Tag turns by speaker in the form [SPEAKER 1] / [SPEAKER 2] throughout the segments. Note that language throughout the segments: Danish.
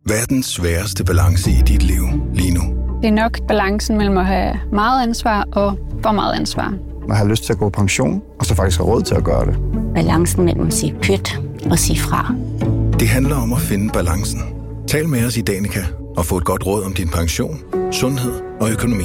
[SPEAKER 1] Hvad er den sværeste balance i dit liv lige nu?
[SPEAKER 2] Det er nok balancen mellem at have meget ansvar og for meget ansvar.
[SPEAKER 3] Man har lyst til at gå på pension, og så faktisk have råd til at gøre det.
[SPEAKER 4] Balancen mellem at sige pyt og sige fra.
[SPEAKER 1] Det handler om at finde balancen. Tal med os i Danica og få et godt råd om din pension, sundhed og økonomi.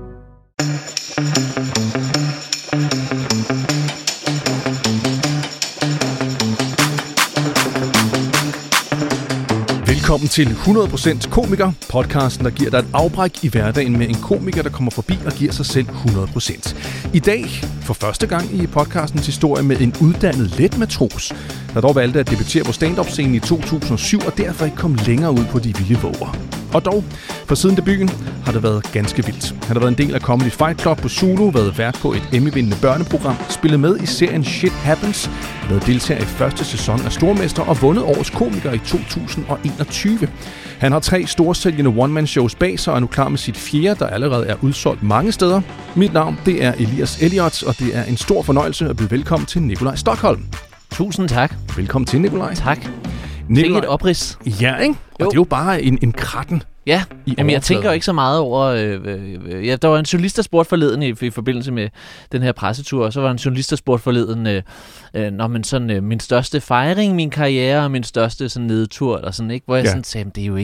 [SPEAKER 5] Velkommen til 100% Komiker, podcasten, der giver dig et afbræk i hverdagen med en komiker, der kommer forbi og giver sig selv 100%. I dag, for første gang i podcastens historie, med en uddannet letmatros, der dog valgte at debutere på stand-up-scenen i 2007 og derfor ikke kom længere ud på de vilde våger. Og dog, for siden debuten har det været ganske vildt. Han har været en del af Comedy Fight Club på Zulu, været vært på et Emmy-vindende børneprogram, spillet med i serien Shit Happens, været deltager i første sæson af Stormester og vundet årets komiker i 2021. Han har 3 storsælgende one-man-shows bag sig og er nu klar med sit 4., der allerede er udsolgt mange steder. Mit navn, det er Elias Elliot, og det er en stor fornøjelse at byde velkommen til Nikolaj Stokholm.
[SPEAKER 6] Tusind tak.
[SPEAKER 5] Velkommen til, Nikolaj.
[SPEAKER 6] Tak. Nikolaj. Et oprids.
[SPEAKER 5] Ja, ikke? Og det er jo bare en kratten.
[SPEAKER 6] Ja, men jeg tænker jo ikke så meget over... der var en journalist, der spurgte forleden i forbindelse med den her pressetur, og så var en journalist, der spurgte forleden, min største fejring, min karriere, og min største sådan nedtur, eller sådan, ikke? Hvor jeg sådan sagde, det er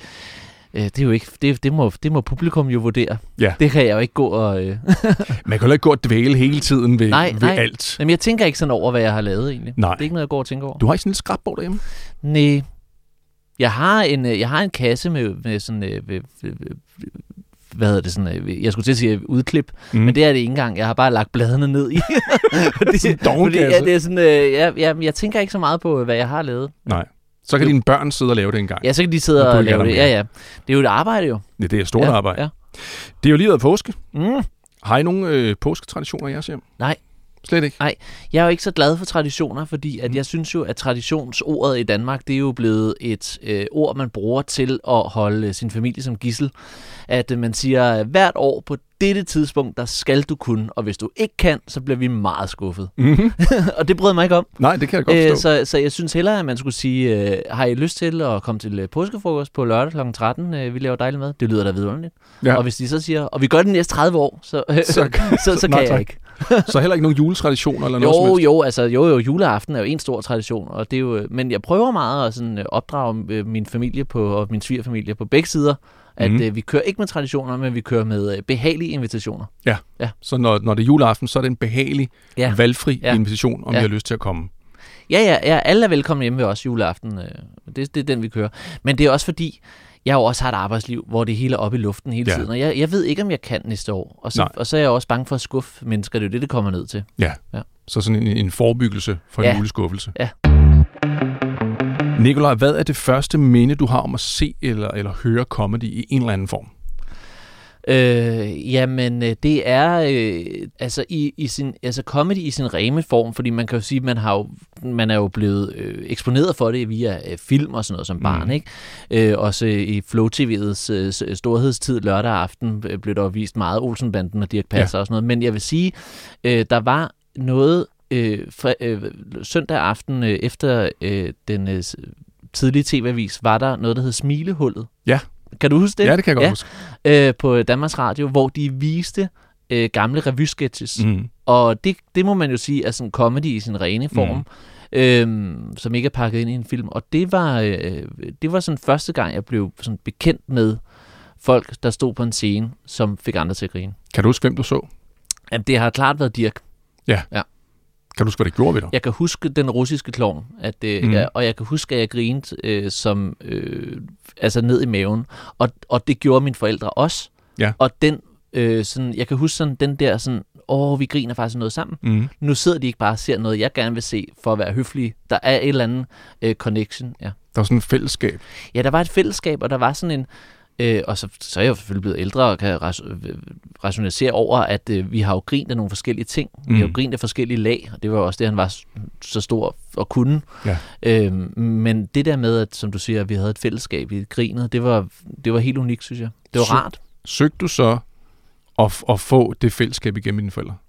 [SPEAKER 6] jo ikke... Det må publikum jo vurdere. Ja. Det kan jeg jo ikke gå og...
[SPEAKER 5] Man kan jo ikke gå og dvæle hele tiden ved alt.
[SPEAKER 6] Men jeg tænker ikke sådan over, hvad jeg har lavet egentlig.
[SPEAKER 5] Nej.
[SPEAKER 6] Det er ikke noget, jeg går og tænker over.
[SPEAKER 5] Du har ikke sådan en skrapbog derhjemme?
[SPEAKER 6] Nej. Jeg har en kasse med sådan... hvad hedder det sådan? Jeg skulle til at sige udklip, men det er det ikke engang. Jeg har bare lagt bladene ned i. Det er sådan... jeg tænker ikke så meget på, hvad jeg har lavet.
[SPEAKER 5] Nej. Så kan dine børn sidde og lave det en gang.
[SPEAKER 6] Ja, så kan de sidde og lave det. Ja. Det er jo et arbejde jo.
[SPEAKER 5] Ja, det er et stort arbejde. Ja. Det er jo lige været påske. Har I nogle påsketraditioner i jeres hjem?
[SPEAKER 6] Nej.
[SPEAKER 5] Slet ikke?
[SPEAKER 6] Nej. Jeg er jo ikke så glad for traditioner, fordi at jeg synes jo, at traditionsordet i Danmark, det er jo blevet et ord, man bruger til at holde sin familie som gidsel. At man siger, at hvert år på dette tidspunkt, der skal du kunne, og hvis du ikke kan, så bliver vi meget skuffet. Og det bryder mig ikke om.
[SPEAKER 5] Nej, det kan jeg godt forstå.
[SPEAKER 6] Så jeg synes hellere, at man skulle sige, har I lyst til at komme til påskefrokost på lørdag kl. 13? Vi laver dejligt mad. Det lyder da vidunderligt. Ja. Og hvis de så siger, og vi gør det næste 30 år, så kan jeg ikke.
[SPEAKER 5] Så heller ikke nogen juletraditioner eller noget som helst?
[SPEAKER 6] Jo, juleaften er jo en stor tradition, og det er jo, men jeg prøver meget at sådan opdrage min familie og min svigerfamilie på begge sider, at vi kører ikke med traditioner, men vi kører med behagelige invitationer. Ja.
[SPEAKER 5] Så når det er juleaften, så er det en behagelig, valgfri invitation, om I har lyst til at komme.
[SPEAKER 6] Ja, alle er velkommen hjemme ved os juleaften. Det er den, vi kører. Men det er også fordi, jeg jo også har et arbejdsliv, hvor det hele er oppe i luften hele tiden, og jeg ved ikke, om jeg kan næste år. Og så er jeg også bange for at skuffe mennesker. Det er jo det kommer ned til.
[SPEAKER 5] Ja. Så sådan en forebyggelse for en juleskuffelse. Ja. Nikolaj, hvad er det første minde, du har om at se eller høre comedy i en eller anden form?
[SPEAKER 6] Det er comedy i sin rene form, fordi man kan jo sige, man er jo blevet eksponeret for det via film og sådan noget som barn, ikke? Også i Flow TV'ets storhedstid lørdag aften blev der vist meget Olsenbanden og Dirch Passer og sådan noget, men jeg vil sige, der var noget søndag aften efter den tidlige TV-avis, var der noget, der hed Smilehullet. Ja. Kan du huske det?
[SPEAKER 5] Ja, det kan jeg godt huske.
[SPEAKER 6] På Danmarks Radio, hvor de viste gamle revysketches. Og det må man jo sige er sådan comedy i sin rene form, som ikke er pakket ind i en film. Og det var sådan første gang, jeg blev sådan bekendt med folk, der stod på en scene, som fik andre til at grine.
[SPEAKER 5] Kan du huske, hvem du så?
[SPEAKER 6] Jamen, det har klart været Dirch. Ja.
[SPEAKER 5] Kan du huske, hvad det gjorde ved dig?
[SPEAKER 6] Jeg kan huske den russiske klovn, og jeg kan huske, at jeg grinede ned i maven. Og det gjorde mine forældre også. Ja. Og den, jeg kan huske sådan, den der sådan, vi griner faktisk noget sammen. Nu sidder de ikke bare og ser noget, jeg gerne vil se, for at være høflig. Der er et eller andet connection. Ja.
[SPEAKER 5] Der var sådan et fællesskab.
[SPEAKER 6] Ja, der var et fællesskab, og der var sådan en... og så er jeg jo selvfølgelig blevet ældre og kan rationalisere over, at vi har jo grint af nogle forskellige ting. Vi har jo grint af forskellige lag, og det var også det, han var så stor og kunne. Ja. Men det der med, at som du siger, at vi havde et fællesskab i grinet, det var helt unikt, synes jeg. Det var rart.
[SPEAKER 5] Søgte du så at få det fællesskab igennem dine forældre?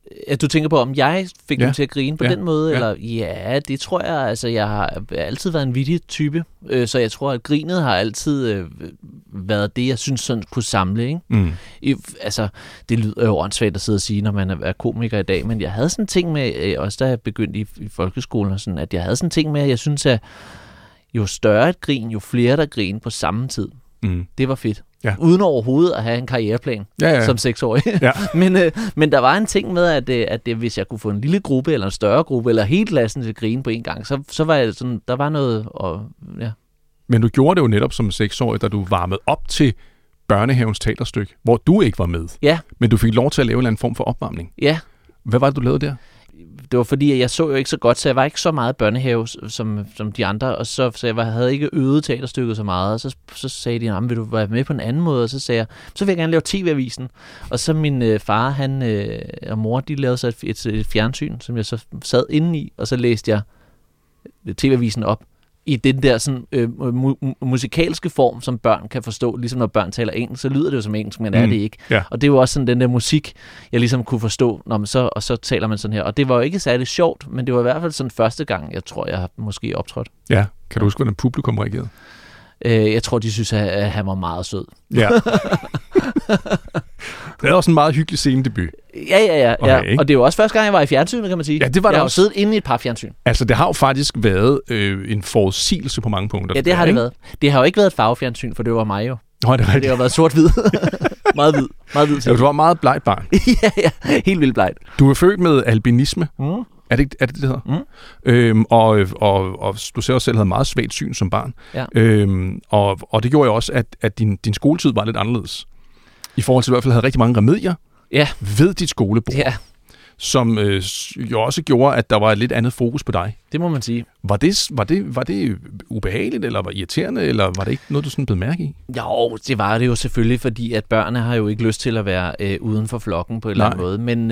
[SPEAKER 6] At du tænker på, om jeg fik dem til at grine på den måde?
[SPEAKER 5] Ja.
[SPEAKER 6] Eller ja, det tror jeg. Altså, jeg har altid været en vittig type, så jeg tror, at grinet har altid været det, jeg synes sådan kunne samle. Ikke? Altså, det lyder jo åndssvagt at sidde og sige, når man er komiker i dag, men jeg havde sådan en ting med, også da jeg begyndte i folkeskolen, og sådan, at jeg havde sådan en ting med, at jeg synes, at jo større et grin, jo flere der griner på samme tid. Det var fedt. Ja. Uden overhovedet at have en karriereplan som 6-årig. Ja. men der var en ting med, at det, hvis jeg kunne få en lille gruppe, eller en større gruppe, eller hele klassen til at grine på en gang, så var jeg sådan, der var noget. Ja.
[SPEAKER 5] Men du gjorde det jo netop som 6-årig, da du varmede op til børnehavens teaterstykke, hvor du ikke var med. Ja. Men du fik lov til at lave en eller anden form for opvarmning. Ja. Hvad var det, du lavede der?
[SPEAKER 6] Det var fordi, jeg så jo ikke så godt, så jeg var ikke så meget børnehave som de andre, og så jeg havde ikke øvet teaterstykket så meget, og så sagde de, vil du være med på en anden måde? Og så sagde jeg, så vil jeg gerne lave TV-avisen. Og så min far og mor, de lavede så et fjernsyn, som jeg så sad inde i, og så læste jeg TV-avisen op i den der sådan, musikalske form, som børn kan forstå. Ligesom når børn taler engelsk, så lyder det jo som engelsk, men er det ikke. Ja. Og det er jo også sådan den der musik, jeg ligesom kunne forstå, og så taler man sådan her. Og det var jo ikke særlig sjovt, men det var i hvert fald sådan første gang, jeg tror, jeg har måske optrådt.
[SPEAKER 5] Ja, kan du huske, hvordan publikum reagerede?
[SPEAKER 6] Jeg tror, de synes, at han var meget sød. Ja.
[SPEAKER 5] Det er også en meget hyggelig scenedebut.
[SPEAKER 6] Ja. Okay, og det er jo også første gang, jeg var i fjernsynet, kan man sige.
[SPEAKER 5] Ja, det var
[SPEAKER 6] jeg har jo siddet inde i et par fjernsyn.
[SPEAKER 5] Altså, det har jo faktisk været en forudsigelse på mange punkter.
[SPEAKER 6] Ja, det har det været. Det har jo ikke været et farvefjernsyn, for det var mig jo.
[SPEAKER 5] Nå, det
[SPEAKER 6] har været sort-hvid. Meget hvid.
[SPEAKER 5] Ja, du var meget blegt barn.
[SPEAKER 6] ja, helt vildt blegt.
[SPEAKER 5] Du er født med albinisme. Er det det hedder? Og du ser også selv, havde meget svagt syn som barn. Ja. Og det gjorde jo også, at din skoletid var lidt anderledes. I forhold til, at du i hvert fald havde rigtig mange remedier ved dit skolebord. Ja. Som jo også gjorde, at der var et lidt andet fokus på dig.
[SPEAKER 6] Det må man sige.
[SPEAKER 5] Var det ubehageligt, eller var irriterende, eller var det ikke noget, du sådan blev mærke i? Jo,
[SPEAKER 6] det var det jo selvfølgelig, fordi at børnene har jo ikke lyst til at være uden for flokken på en eller anden måde. Men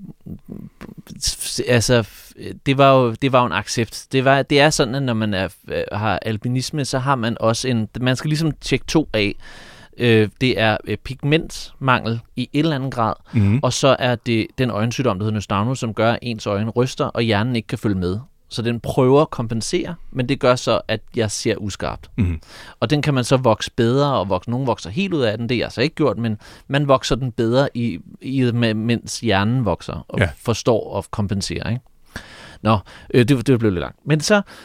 [SPEAKER 6] altså, det var jo en accept. Det er sådan, at når man har albinisme, så har man også man skal ligesom tjekke 2 af. Det er pigmentmangel i en eller anden grad, og så er det den øjensygdom, der hedder nystagmus, som gør, at ens øjne ryster, og hjernen ikke kan følge med. Så den prøver at kompensere, men det gør så, at jeg ser uskarpt. Og den kan man så vokse bedre, og nogen vokser helt ud af den, det er jeg så ikke gjort, men man vokser den bedre, mens hjernen vokser, og forstår og kompenserer. Ikke? Nå, det blev lidt langt. Men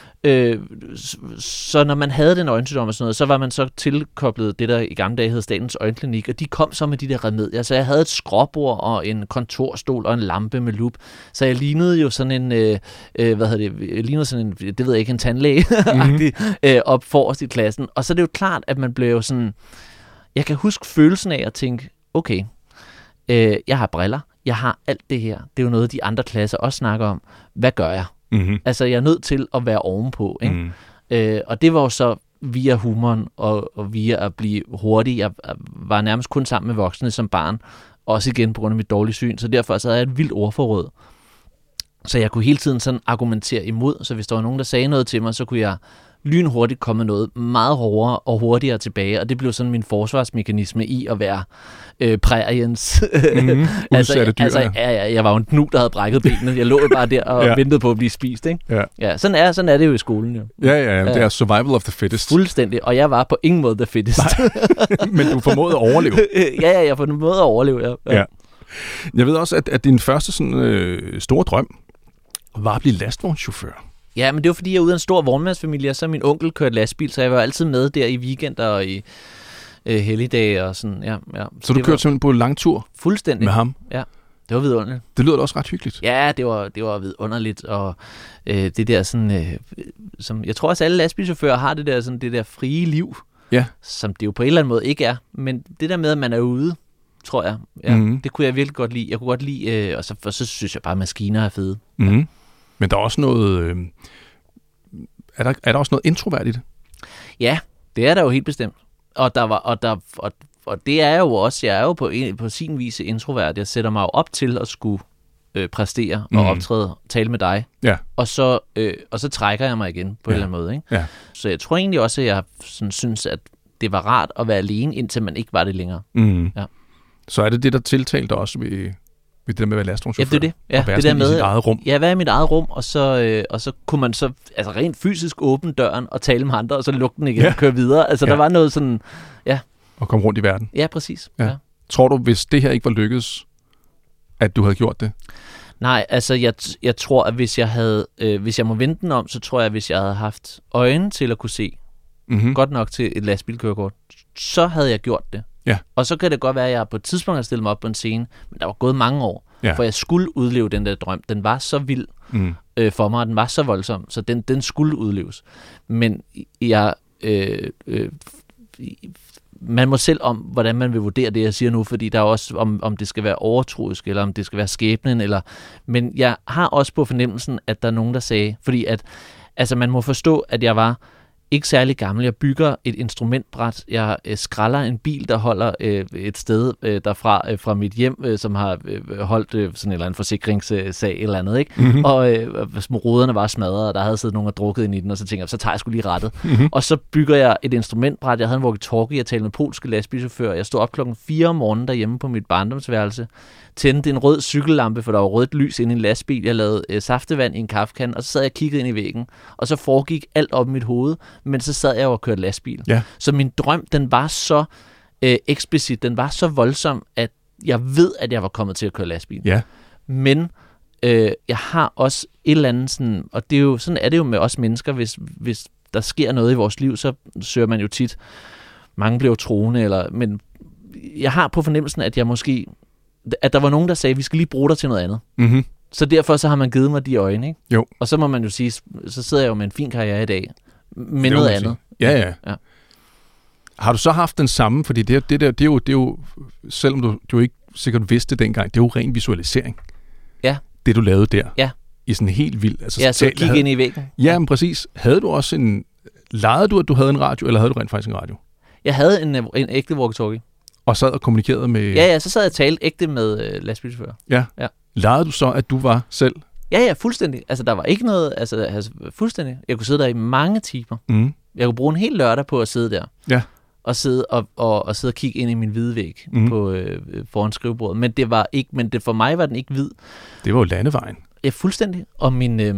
[SPEAKER 6] så når man havde den øjensygdom og sådan noget, så var man så tilkoblet det, der i gamle dage hed Statens Øjenklinik, og de kom så med de der remedier. Så jeg havde et skråbord og en kontorstol og en lampe med lup. Så jeg lignede jo sådan en, det ved jeg ikke, en tandlæge op forrest i klassen. Og så er det jo klart, at man blev sådan, jeg kan huske følelsen af at tænke, okay, jeg har briller, jeg har alt det her. Det er jo noget, de andre klasser også snakker om. Hvad gør jeg? Altså, jeg er nødt til at være ovenpå. Ikke? Og det var jo så via humoren og via at blive hurtig. Jeg var nærmest kun sammen med voksne som barn. Også igen på grund af mit dårlige syn. Så derfor så havde jeg et vildt ordforråd. Så jeg kunne hele tiden sådan argumentere imod. Så hvis der var nogen, der sagde noget til mig, så kunne jeg lynhurtigt komme noget meget hårdere og hurtigere tilbage, og det blev sådan min forsvarsmekanisme i at være præriens. Jeg var jo en knu, der havde brækket benene. Jeg lå jo bare der og ventede på at blive spist. Ikke? Ja, sådan er det jo i skolen. Jo.
[SPEAKER 5] Ja, det er survival of the fittest.
[SPEAKER 6] Fuldstændig, og jeg var på ingen måde the fittest.
[SPEAKER 5] Men du formåede at overleve.
[SPEAKER 6] Jeg formåede at overleve, ja.
[SPEAKER 5] Jeg ved også, at din første sådan, store drøm var at blive lastvognschauffør.
[SPEAKER 6] Ja, men det var fordi, jeg er ude af en stor vognmandsfamilie, og så min onkel kørte lastbil, så jeg var altid med der i weekender og i helligdage og sådan, ja.
[SPEAKER 5] Så du kørte simpelthen på langtur?
[SPEAKER 6] Fuldstændig.
[SPEAKER 5] Med ham?
[SPEAKER 6] Ja, det var vidunderligt.
[SPEAKER 5] Det lyder da også ret hyggeligt.
[SPEAKER 6] Ja, det var vidunderligt, og det der sådan, som jeg tror også alle lastbilchauffører har det der frie liv, som det jo på en eller anden måde ikke er, men det der med, at man er ude, tror jeg, det kunne jeg virkelig godt lide. Jeg kunne godt lide, og så synes jeg bare, at maskiner er fede. Ja.
[SPEAKER 5] Men der er også noget... Er der også noget introvert i det?
[SPEAKER 6] Ja, det er der jo helt bestemt. Og det er jo også... Jeg er jo på sin vis introvert. Jeg sætter mig jo op til at skulle præstere og optræde, tale med dig. Ja. Og så trækker jeg mig igen på en eller anden måde. Ikke? Ja. Så jeg tror egentlig også, at jeg sådan synes, at det var rart at være alene, indtil man ikke var det længere.
[SPEAKER 5] Ja. Så er det der tiltalte også Ved det der med at være lastvognschauffør?
[SPEAKER 6] Ja, det er det. Ja,
[SPEAKER 5] og være
[SPEAKER 6] det der
[SPEAKER 5] i
[SPEAKER 6] med,
[SPEAKER 5] sit eget rum.
[SPEAKER 6] Ja, være i mit eget rum, og så kunne man så altså rent fysisk åbne døren og tale med andre, og så lukke den igen og køre videre. Altså, der var noget sådan... Ja.
[SPEAKER 5] Og komme rundt i verden.
[SPEAKER 6] Ja, præcis.
[SPEAKER 5] Ja.
[SPEAKER 6] Ja.
[SPEAKER 5] Tror du, hvis det her ikke var lykkedes, at du havde gjort det?
[SPEAKER 6] Nej, altså jeg tror, at hvis jeg må vende den om, så tror jeg, at hvis jeg havde haft øjne til at kunne se godt nok til et lastbilkørekort, så havde jeg gjort det.
[SPEAKER 5] Ja.
[SPEAKER 6] Og så kan det godt være, at jeg på et tidspunkt har stillet mig op på en scene, men der var gået mange år, for jeg skulle udleve den der drøm. Den var så vild for mig, og den var så voldsom, så den skulle udleves. Men man må selv om, hvordan man vil vurdere det, jeg siger nu, fordi der er også, om det skal være overtroisk, eller om det skal være skæbnen, men jeg har også på fornemmelsen, at der er nogen, der sagde, fordi at, altså man må forstå, at jeg var ikke særlig gammel. Jeg bygger et instrumentbræt. Jeg skræller en bil, der holder et sted derfra fra mit hjem, som har holdt sådan en eller anden forsikringssag eller andet, ikke? Mm-hmm. Og ruderne var smadret, og der havde siddet nogen og drukket ind i den, og så tænkte jeg, så tager jeg sgu lige rettet. Mm-hmm. Og så bygger jeg et instrumentbræt. Jeg havde en walkie-talkie, jeg talte med polske lastbilchauffører. Jeg stod op 4:00 om morgenen derhjemme på mit barndomsværelse, tændte en rød cykellampe, for der var rødt lys inde i en lastbil. Jeg lavede saftevand i en kaffekande, og så sad jeg og kiggede ind i væggen, og så foregik alt op i mit hoved, men så sad jeg og kørte lastbil. Ja. Så min drøm, den var så eksplicit, den var så voldsom, at jeg ved, at jeg var kommet til at køre lastbil. Ja. Men jeg har også et eller andet sådan, og det er jo, sådan er det jo med os mennesker, hvis der sker noget i vores liv, så søger man jo tit, mange bliver troende, men jeg har på fornemmelsen, at der var nogen, der sagde, vi skal lige bruge dig til noget andet. Mm-hmm. Så derfor så har man givet mig de øjne, ikke? Jo. Og så må man jo sige, så sidder jeg jo med en fin karriere i dag, med noget andet.
[SPEAKER 5] Ja. Har du så haft den samme, fordi det er jo selvom du ikke sikkert vidste det dengang, det er jo ren visualisering. Ja. Det du lavede der. Ja. I sådan helt vildt. Altså,
[SPEAKER 6] så kigge ind i væggen.
[SPEAKER 5] Ja, men præcis. Havde du også legede du, at du havde en radio, eller havde du rent faktisk en radio? Jeg
[SPEAKER 6] havde en ægte walkie-talkie.
[SPEAKER 5] Og sad og kommunikerede med...
[SPEAKER 6] Ja, så sad jeg og talte ægte med lastbilchauffører.
[SPEAKER 5] Ja. Legede du så, at du var selv?
[SPEAKER 6] Ja, fuldstændig. Altså, der var ikke noget... Altså fuldstændig. Jeg kunne sidde der i mange timer. Mm. Jeg kunne bruge en hel lørdag på at sidde der. Ja. Og sidde og kigge ind i min hvide væg på foran skrivebordet. Men det var ikke... Men for mig var den ikke hvid.
[SPEAKER 5] Det var jo landevejen.
[SPEAKER 6] Ja, fuldstændig. Og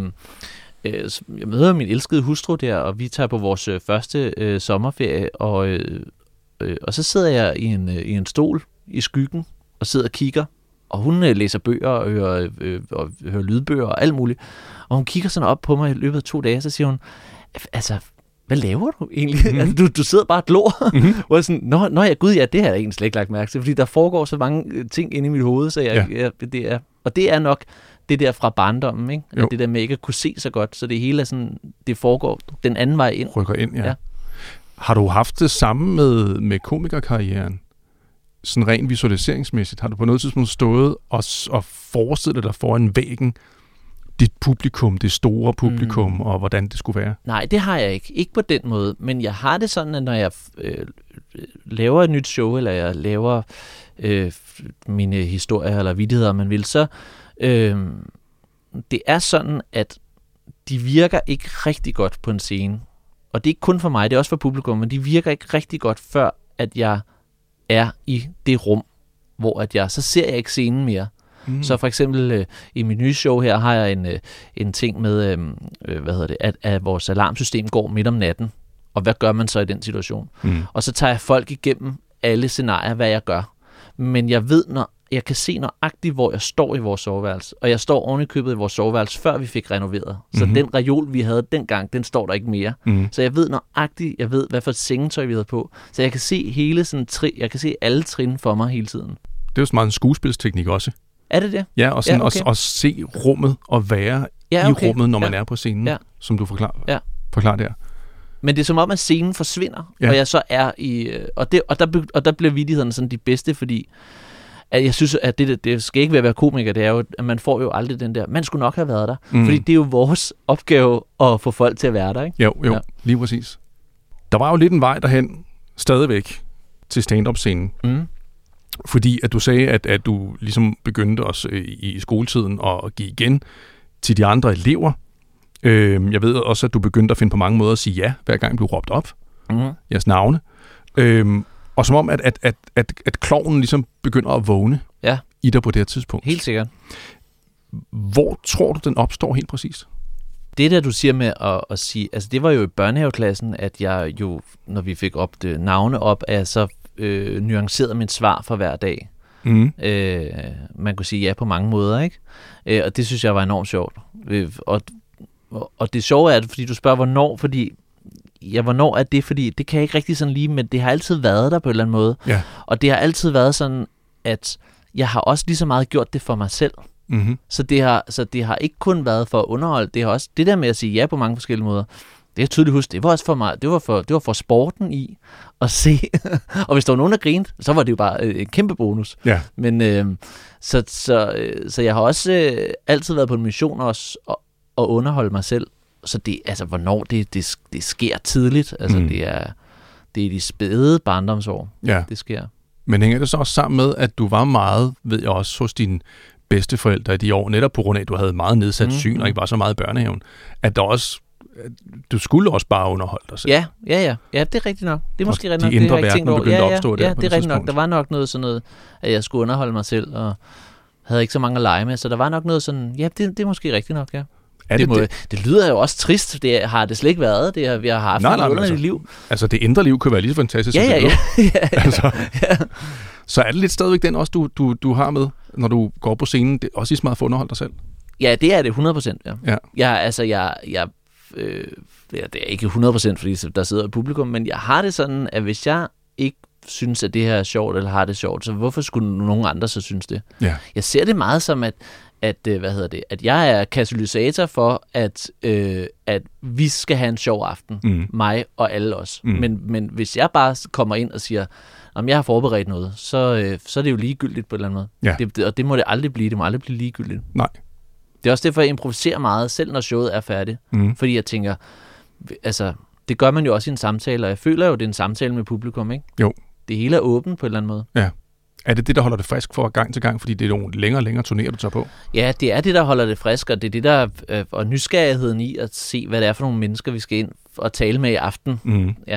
[SPEAKER 6] jeg møder min elskede hustru der, og vi tager på vores første sommerferie, og så sidder jeg i en stol i skyggen og sidder og kigger, og hun læser bøger og hører lydbøger og alt muligt. Og hun kigger sådan op på mig i løbet af 2 dage, så siger hun, altså, hvad laver du egentlig? Mm-hmm. Altså, du sidder bare og glor. Mm-hmm. Og jeg sådan, gud, det har jeg egentlig slet ikke lagt mærke til, fordi der foregår så mange ting inde i mit hoved, så det er nok det der fra barndommen, ikke? At det der med ikke at kunne se så godt, så det hele er sådan, det foregår den anden vej ind.
[SPEAKER 5] Rykker ind, ja. Har du haft det samme med komikerkarrieren? Sådan rent visualiseringsmæssigt. Har du på noget tidspunkt stået og forestillet dig foran væggen dit publikum, det store publikum, og hvordan det skulle være?
[SPEAKER 6] Nej, det har jeg ikke. Ikke på den måde. Men jeg har det sådan, at når jeg laver et nyt show, eller jeg laver mine historier eller vittigheder, man vil, så det er sådan, at de virker ikke rigtig godt på en scene. Og det er ikke kun for mig, det er også for publikum, men de virker ikke rigtig godt, før at jeg er i det rum, hvor så ser jeg ikke scenen mere. Mm. Så for eksempel i mit nye show her har jeg en ting med, at vores alarmsystem går midt om natten. Og hvad gør man så i den situation? Mm. Og så tager jeg folk igennem alle scenarier, hvad jeg gør. Men jeg kan se nøjagtigt, hvor jeg står i vores soveværelse. Og jeg står oven i købet i vores soveværelse, før vi fik renoveret. Så den reol, vi havde dengang, den står der ikke mere. Mm. Så jeg ved nøjagtigt, hvad for et sengetøj vi havde på. Så jeg kan se hele sådan jeg kan se alle trin for mig hele tiden.
[SPEAKER 5] Det er jo så meget en skuespilsteknik også.
[SPEAKER 6] Er det?
[SPEAKER 5] Ja, og sådan at se rummet og være i rummet, når man er på scenen, som du forklarer der.
[SPEAKER 6] Men det er som om, at scenen forsvinder, og jeg så er i... Og der bliver vittighederne sådan de bedste, fordi at jeg synes, at det skal ikke være komiker, det er jo, at man får jo aldrig den der, man skulle nok have været der. Fordi det er jo vores opgave at få folk til at være der, ikke?
[SPEAKER 5] Jo, lige præcis. Der var jo lidt en vej derhen, stadigvæk, til stand-up-scenen. Mm. Fordi at du sagde, at du ligesom begyndte også i skoletiden at give igen til de andre elever. Jeg ved også, at du begyndte at finde på mange måder at sige ja, hver gang du råbte op. Jeres navne. Og som om, at klovnen ligesom begynder at vågne i dig på det her tidspunkt.
[SPEAKER 6] Helt sikkert.
[SPEAKER 5] Hvor tror du, den opstår helt præcis?
[SPEAKER 6] Det der, du siger med at sige, altså det var jo i børnehaveklassen, at jeg jo, når vi fik navne op, at jeg så nuancerede mit svar for hver dag. Man kunne sige ja på mange måder, ikke? Og det synes jeg var enormt sjovt. Og det sjove er, fordi du spørger, hvornår, hvornår er det, fordi det kan jeg ikke rigtig sådan lige, men det har altid været der på en eller anden måde.
[SPEAKER 5] Ja.
[SPEAKER 6] Og det har altid været sådan, at jeg har også lige så meget gjort det for mig selv.
[SPEAKER 5] Mm-hmm.
[SPEAKER 6] Så det har ikke kun været for at underholde, det har også det der med at sige ja på mange forskellige måder. Det er tydeligt husk, det var også for mig, det var for sporten i at se. Og hvis der var nogen, der grinede, så var det jo bare en kæmpe bonus.
[SPEAKER 5] Ja.
[SPEAKER 6] Men så jeg har også altid været på en mission også at underholde mig selv. Så det, altså hvornår det sker tidligt, altså det er de spæde barndomsår, det sker.
[SPEAKER 5] Men hænger det så også sammen med, at du var meget, ved jeg også, hos dine bedsteforældre i de år, netop på grund af, at du havde meget nedsat syn, og ikke var så meget i børnehaven, at der også, du skulle også bare underholde dig selv.
[SPEAKER 6] Ja, det er rigtigt nok. Det er måske rigtigt nok.
[SPEAKER 5] De indre verden begyndte at opstå der.
[SPEAKER 6] Ja, det er rigtigt nok. Der var nok noget sådan noget, at jeg skulle underholde mig selv, og havde ikke så mange at lege med, så der var nok noget sådan, ja, det er måske rigtigt nok, ja. Det lyder jo også trist, det har det slet ikke været, det vi har haft et underligt liv.
[SPEAKER 5] Altså det indre liv kan være lige så fantastisk som det
[SPEAKER 6] ja. Altså. Ja.
[SPEAKER 5] Så er det lidt stadigvæk den også, du har med, når du går på scenen, det er også lige så meget for at underholde dig selv?
[SPEAKER 6] Ja, det er det 100%, ja.
[SPEAKER 5] Ja.
[SPEAKER 6] Det er ikke 100%, fordi der sidder et publikum, men jeg har det sådan, at hvis jeg ikke synes, at det her er sjovt, eller har det sjovt, så hvorfor skulle nogen andre så synes det? Ja. Jeg ser det meget som, at jeg er katalysator for, at vi skal have en sjov aften, mig og alle os. Men hvis jeg bare kommer ind og siger, om jeg har forberedt noget, så er det jo ligegyldigt på en eller anden måde. Ja. Og det må det aldrig blive. Det må aldrig blive ligegyldigt.
[SPEAKER 5] Nej.
[SPEAKER 6] Det er også derfor, jeg improviserer meget, selv når showet er færdigt. Fordi jeg tænker, altså, det gør man jo også i en samtale, og jeg føler jo, det er en samtale med publikum, ikke? Jo. Det hele er åbent på en eller anden måde.
[SPEAKER 5] Ja. Er det, der holder det frisk for gang til gang, fordi det er nogle længere og længere turnéer, du tager på?
[SPEAKER 6] Ja, det er det, der holder det frisk, og det er det, der og nysgerrigheden i at se, hvad det er for nogle mennesker, vi skal ind og tale med i aften. Ja.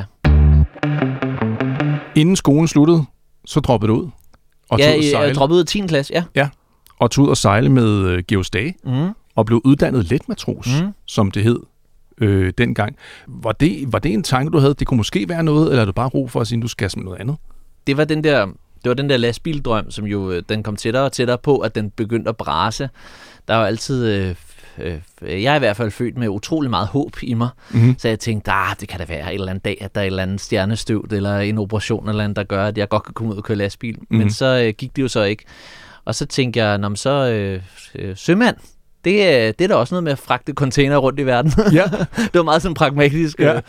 [SPEAKER 5] Inden skolen sluttede, så droppede du ud? Og
[SPEAKER 6] jeg droppede ud af 10. klasse,
[SPEAKER 5] ja. Og tog ud og sejle med Georg Stage, og blev uddannet letmatros, som det hed dengang. Var det en tanke, du havde? Det kunne måske være noget, eller er du bare ro for at sige, at du skal med noget andet?
[SPEAKER 6] Det var den der lastbildrøm, som jo den kom tættere og tættere på, at den begyndte at brase. Der var altid... jeg er i hvert fald født med utrolig meget håb i mig, så jeg tænkte, det kan da være en eller anden dag, at der er et eller andet stjernestøvt, eller en operation eller andet, der gør, at jeg godt kan komme ud og køre lastbil. Men så gik det jo så ikke. Og så tænkte jeg, sømand, det er der også noget med at fragte container rundt i verden. Ja. Det var meget sådan pragmatisk. Ja.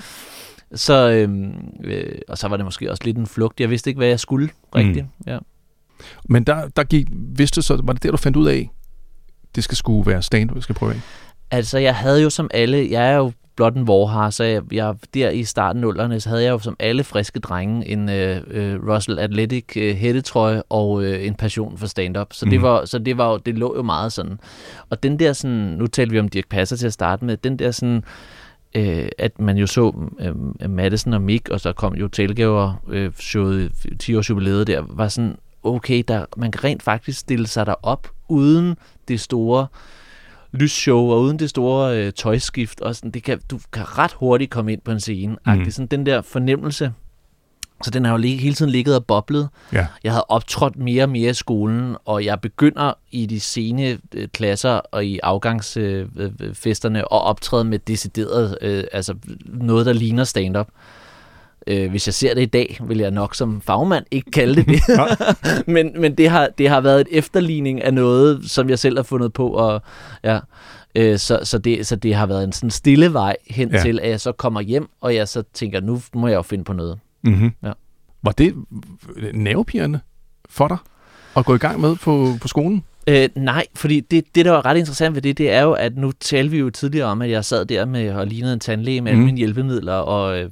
[SPEAKER 6] Og så var det måske også lidt en flugt. Jeg vidste ikke, hvad jeg skulle rigtigt. Ja.
[SPEAKER 5] Men var det der, du fandt ud af, det skal sgu være stand, vi skal prøve af? Altså,
[SPEAKER 6] jeg havde jo som alle, jeg er jo blot en vorhar, så jeg der i starten af 00'erne, så havde jeg jo som alle friske drenge en Russell Athletic hættetrøje og en passion for stand-up. Så det lå jo meget sådan. Og den der sådan, nu talte vi om Dirch Passer til at starte med, den der sådan, at man jo så Madison og Mick, og så kom jo Telgaver showet 10-års jubilæet der, var sådan, okay, man kan rent faktisk stille sig derop uden det store lysshow og uden det store tøjskift. Og sådan, du kan ret hurtigt komme ind på en scene. Sådan den der fornemmelse. Så den har jo hele tiden ligget og boblet. Ja. Jeg havde optrådt mere og mere i skolen, og jeg begynder i de sene klasser og i afgangsfesterne at optræde med decideret, altså noget, der ligner stand-up. Hvis jeg ser det i dag, vil jeg nok som fagmand ikke kalde det. men det har været et efterligning af noget, som jeg selv har fundet på. Og, ja, så det har været en sådan stille vej hen til, at jeg så kommer hjem, og jeg så tænker, nu må jeg jo finde på noget. Ja.
[SPEAKER 5] Var det nervepirrende for dig at gå i gang med på skolen?
[SPEAKER 6] Nej, fordi det, der var ret interessant ved det er jo, at nu talte vi jo tidligere om, at jeg sad der med og lignede en tandlæge med alle mine hjælpemidler, og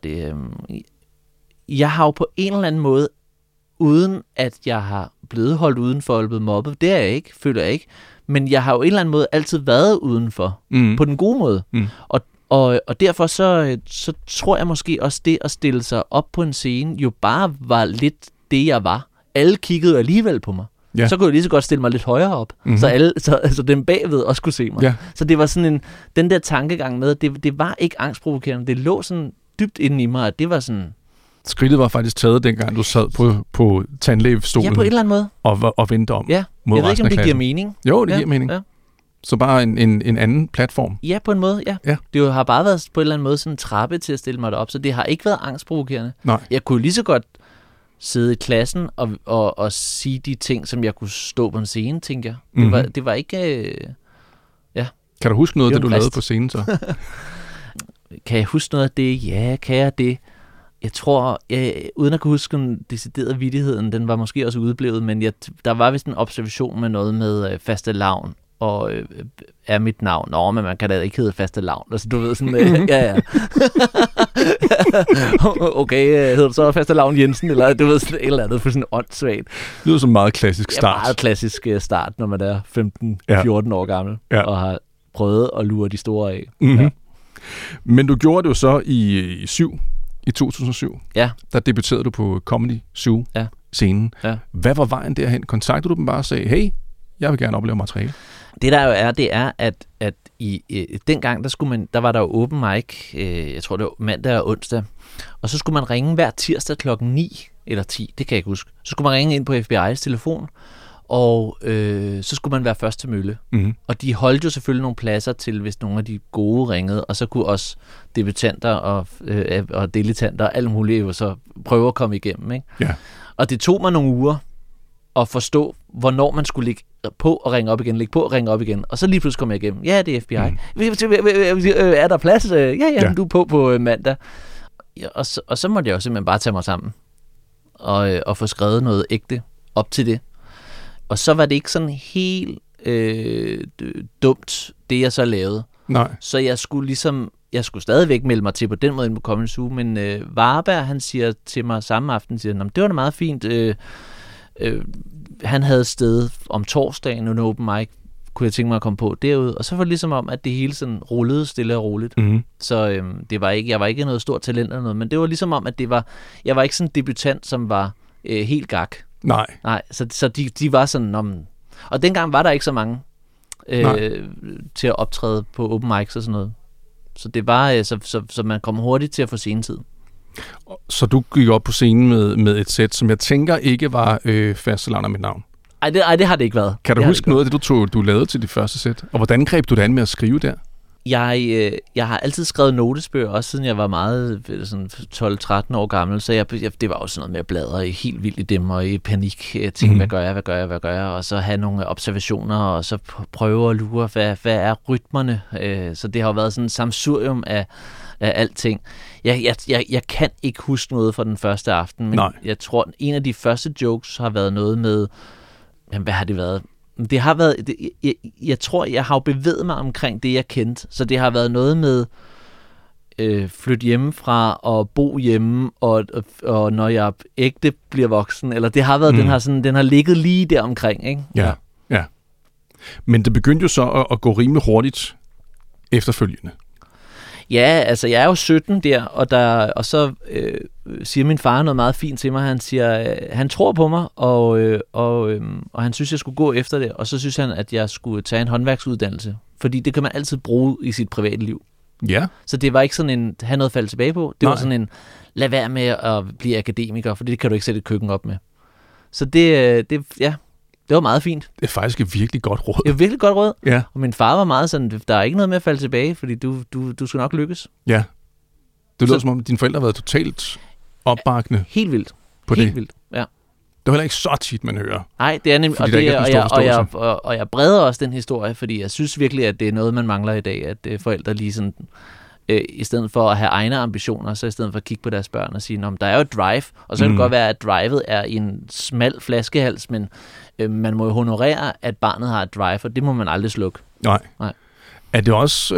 [SPEAKER 6] jeg har jo på en eller anden måde, uden at jeg har blevet holdt udenfor eller blevet mobbet, det er jeg ikke, føler jeg ikke, men jeg har jo en eller anden måde altid været udenfor, på den gode måde, og derfor så tror jeg måske også det at stille sig op på en scene, jo bare var lidt det, jeg var. Alle kiggede alligevel på mig.
[SPEAKER 5] Ja.
[SPEAKER 6] Så kunne jeg lige så godt stille mig lidt højere op, så dem bagved også kunne se mig.
[SPEAKER 5] Ja.
[SPEAKER 6] Så det var sådan den der tankegang med, det var ikke angstprovokerende. Det lå sådan dybt inde i mig, at det var sådan...
[SPEAKER 5] Skridtet var faktisk taget, dengang du sad på tandlægestolen.
[SPEAKER 6] Ja, på en eller anden måde.
[SPEAKER 5] Og vendte om.
[SPEAKER 6] Ja,
[SPEAKER 5] mod
[SPEAKER 6] jeg ved ikke, om
[SPEAKER 5] resten af
[SPEAKER 6] det giver
[SPEAKER 5] klassen.
[SPEAKER 6] mening.
[SPEAKER 5] Jo, det giver mening.
[SPEAKER 6] Ja.
[SPEAKER 5] Så bare en anden platform.
[SPEAKER 6] Ja, på en måde, ja.
[SPEAKER 5] Ja.
[SPEAKER 6] Det har bare været på en eller anden måde sådan en trappe til at stille mig derop, så det har ikke været angstprovokerende.
[SPEAKER 5] Nej.
[SPEAKER 6] Jeg kunne lige så godt sidde i klassen og sige de ting, som jeg kunne stå på en scene, tænker jeg. Det var ikke...
[SPEAKER 5] Kan du huske noget af
[SPEAKER 6] Det
[SPEAKER 5] det,
[SPEAKER 6] var
[SPEAKER 5] du
[SPEAKER 6] en
[SPEAKER 5] lavede på scenen så?
[SPEAKER 6] Kan jeg huske noget af det? Ja, kan jeg det? Jeg tror, uden at kunne huske den deciderede vittigheden, den var måske også udeblevet, men der var vist en observation med noget med fastelavn, og er mit navn? Nå, men man kan da ikke hedde fastelavn. Altså, du ved sådan, ja. Okay, hedder du så fastelavn Jensen, eller du ved sådan et eller andet for sådan åndssvagt.
[SPEAKER 5] Det lyder som en meget klassisk start.
[SPEAKER 6] Ja, meget klassisk start, når man er 15-14 år gammel, og har prøvet at lure de store af.
[SPEAKER 5] Mm-hmm.
[SPEAKER 6] Ja.
[SPEAKER 5] Men du gjorde det jo så i 2007.
[SPEAKER 6] Ja.
[SPEAKER 5] Der debuterede du på Comedy Zoo scenen.
[SPEAKER 6] Ja.
[SPEAKER 5] Hvad var vejen derhen? Kontaktede du dem bare og sagde, hey, jeg vil gerne opleve materiale?
[SPEAKER 6] Det der jo er, det er, at dengang, der var der jo open mic, jeg tror det var mandag og onsdag, og så skulle man ringe hver tirsdag klokken 9 eller 10, det kan jeg ikke huske. Så skulle man ringe ind på FBI's telefon, og så skulle man være først til mølle.
[SPEAKER 5] Mm-hmm.
[SPEAKER 6] Og de holdt jo selvfølgelig nogle pladser til, hvis nogle af de gode ringede, og så kunne også debutanter og dilettanter og alt muligt jo så prøve at komme igennem. Ikke?
[SPEAKER 5] Ja.
[SPEAKER 6] Og det tog mig nogle uger at forstå, hvornår man skulle ligge på og ringe op igen, ligge på og ringe op igen. Og så lige pludselig kom jeg igennem. Ja, det er FBI. Er der plads? Ja, du er på mandag. Ja, og så måtte jeg jo simpelthen bare tage mig sammen og få skrevet noget ægte op til det. Og så var det ikke sådan helt dumt, det jeg så lavede.
[SPEAKER 5] Nej.
[SPEAKER 6] Så jeg skulle stadigvæk melde mig til på den måde ind på Comedy Zoo, men Varberg, han siger til mig samme aften, det var da meget fint. Han havde sted om torsdagen under open mic, kunne jeg tænke mig at komme på derude, og så var det ligesom om, at det hele sådan rullede stille og roligt.
[SPEAKER 5] Mm-hmm.
[SPEAKER 6] Så jeg var ikke noget stort talent eller noget, men det var ligesom om, at jeg var ikke sådan en debutant, som var helt gak.
[SPEAKER 5] Nej,
[SPEAKER 6] så de var sådan, og dengang var der ikke så mange til at optræde på open mics og sådan noget. Så det var, så man kom hurtigt til at få scenetid.
[SPEAKER 5] Så du gik op på scenen med et sæt, som jeg tænker ikke var fastelavn af mit navn.
[SPEAKER 6] Ej, det har det ikke været.
[SPEAKER 5] Kan du huske noget af det, du lavede til det første sæt? Og hvordan greb du det an med at skrive der?
[SPEAKER 6] Jeg har altid skrevet notesbøger, også siden jeg var meget sådan 12-13 år gammel, så det var også sådan noget med at bladre helt vildt i dem og i panik. Jeg tænkte, hvad gør jeg? Og så have nogle observationer, og så prøve at lure, hvad er rytmerne? Så det har jo været sådan et sammensurium af alting. Jeg kan ikke huske noget fra den første aften, men jeg tror, en af de første jokes har været noget med, hvad har det været? Det har været, jeg tror, jeg har jo bevæget mig omkring det, jeg kendte. Så det har været noget med flytte hjemmefra og bo hjemme, og når jeg ægte bliver voksen. Eller det har været, den har ligget lige der omkring, ikke?
[SPEAKER 5] Ja. Men det begyndte jo så at gå rimelig hurtigt efterfølgende.
[SPEAKER 6] Ja, altså jeg er jo 17 der, og så siger min far noget meget fint til mig. Han siger, han tror på mig, og han synes, jeg skulle gå efter det. Og så synes han, at jeg skulle tage en håndværksuddannelse. Fordi det kan man altid bruge i sit private liv.
[SPEAKER 5] Ja.
[SPEAKER 6] Så det var ikke sådan en, have noget at falde tilbage på. Det var sådan en, lad være med at blive akademiker, for det kan du ikke sætte et køkken op med. Så det var meget fint.
[SPEAKER 5] Det er faktisk et virkelig godt råd.
[SPEAKER 6] Det var virkelig godt råd.
[SPEAKER 5] Ja.
[SPEAKER 6] Og min far var meget sådan, der er ikke noget med at falde tilbage, fordi du skal nok lykkes.
[SPEAKER 5] Ja. Det lyder som om, dine forældre har været totalt opbakkende.
[SPEAKER 6] Helt vildt.
[SPEAKER 5] På
[SPEAKER 6] helt
[SPEAKER 5] det.
[SPEAKER 6] Vildt, ja.
[SPEAKER 5] Det er heller ikke så tit, man hører.
[SPEAKER 6] Nej, det er nemlig, og jeg breder også den historie, fordi jeg synes virkelig, at det er noget, man mangler i dag, at forældre lige sådan, i stedet for at have egne ambitioner, så i stedet for at kigge på deres børn og sige, der er jo et drive, og så kan det godt være, at drivet er i en smal flaskehals, men man må jo honorere, at barnet har et drive, og det må man aldrig slukke.
[SPEAKER 5] Nej. Er det også,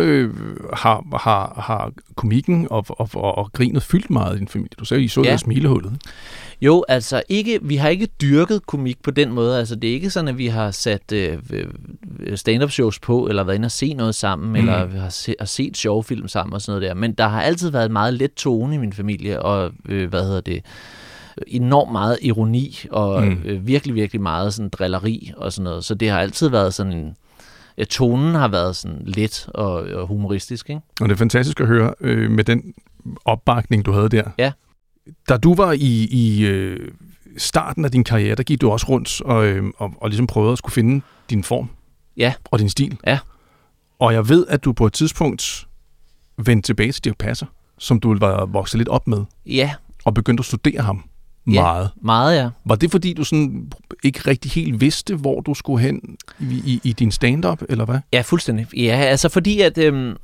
[SPEAKER 5] har komikken og grinet fyldt meget i din familie? Du sagde, I så det smilehullet.
[SPEAKER 6] Jo, altså vi har ikke dyrket komik på den måde. Altså det er ikke sådan, at vi har sat stand-up shows på, eller været inde og se noget sammen, eller har set sjove film sammen og sådan noget der. Men der har altid været meget let tone i min familie, og enormt meget ironi, og virkelig, virkelig meget sådan drilleri og sådan noget. Så det har altid været sådan en... Tonen har været sådan let og humoristisk, ikke? Og
[SPEAKER 5] det er fantastisk at høre med den opbakning, du havde der.
[SPEAKER 6] Ja.
[SPEAKER 5] Da du var i starten af din karriere, der gik du også rundt og ligesom prøvede at skulle finde din form og din stil.
[SPEAKER 6] Ja.
[SPEAKER 5] Og jeg ved, at du på et tidspunkt vendte tilbage til Dirch Passer, som du var vokset lidt op med.
[SPEAKER 6] Ja.
[SPEAKER 5] Og begyndte at studere ham meget.
[SPEAKER 6] Ja, meget, ja.
[SPEAKER 5] Var det, fordi du sådan ikke rigtig helt vidste, hvor du skulle hen i din stand-up, eller hvad?
[SPEAKER 6] Ja, fuldstændig. Ja, altså fordi, at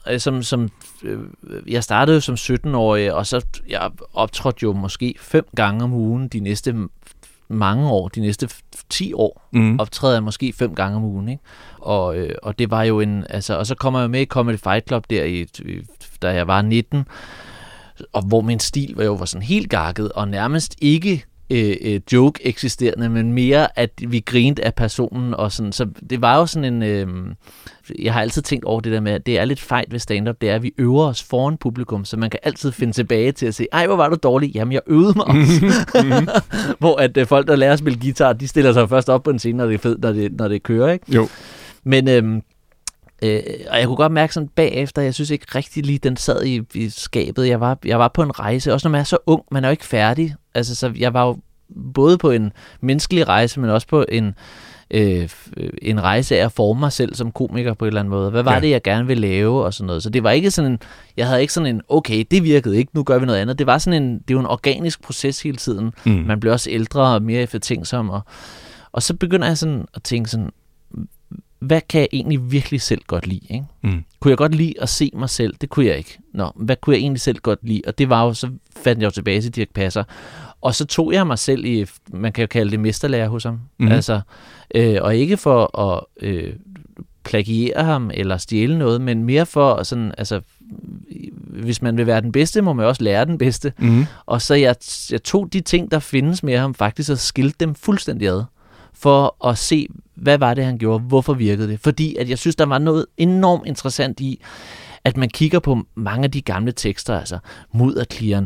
[SPEAKER 6] jeg startede som 17-årig, og så jeg optrådte jo måske 5 gange om ugen de næste mange år, de næste 10 år, optræder jeg måske 5 gange om ugen, ikke? Og det var jo og så kommer jeg med i Comedy Fight Club der, da jeg var 19, og hvor min stil var sådan helt gakket, og nærmest ikke joke eksisterende, men mere, at vi grinte af personen, og sådan, så det var jo sådan en... jeg har altid tænkt over det der med, at det er lidt fejt ved stand-up, det er, at vi øver os foran publikum, så man kan altid finde tilbage til at sige, ej, hvor var du dårlig? Jamen, jeg øvede mig også. Hvor at folk, der lærer at spille guitar, de stiller sig først op på en scene, når det er fedt, når det kører, ikke?
[SPEAKER 5] Jo.
[SPEAKER 6] Men... og jeg kunne godt mærke sådan bagefter, jeg synes ikke rigtig lige, den sad i skabet. Jeg var på en rejse, også når man er så ung, man er jo ikke færdig. Altså, så jeg var jo både på en menneskelig rejse, men også på en rejse af at forme mig selv som komiker på en eller anden måde. Hvad var det, jeg gerne ville lave og sådan noget. Så det var ikke sådan jeg havde ikke sådan en, okay, det virkede ikke, nu gør vi noget andet. Det var sådan det er jo en organisk proces hele tiden. Man bliver også ældre og mere eftertænksom. Og så begynder jeg sådan at tænke sådan, hvad kan jeg egentlig virkelig selv godt lide? Ikke? Kunne jeg godt lide at se mig selv? Det kunne jeg ikke. Hvad kunne jeg egentlig selv godt lide? Og det var jo, så fandt jeg jo tilbage til Dirch Passer. Og så tog jeg mig selv i, man kan jo kalde det mesterlærer hos ham. Altså, og ikke for at plagiere ham eller stjæle noget, men mere for sådan, altså, hvis man vil være den bedste, må man også lære den bedste. Og så jeg tog de ting, der findes med ham, faktisk og skilte dem fuldstændig ad, for at se, hvad var det, han gjorde, hvorfor virkede det. Fordi at jeg synes, der var noget enormt interessant i, at man kigger på mange af de gamle tekster, altså Mudderkliren,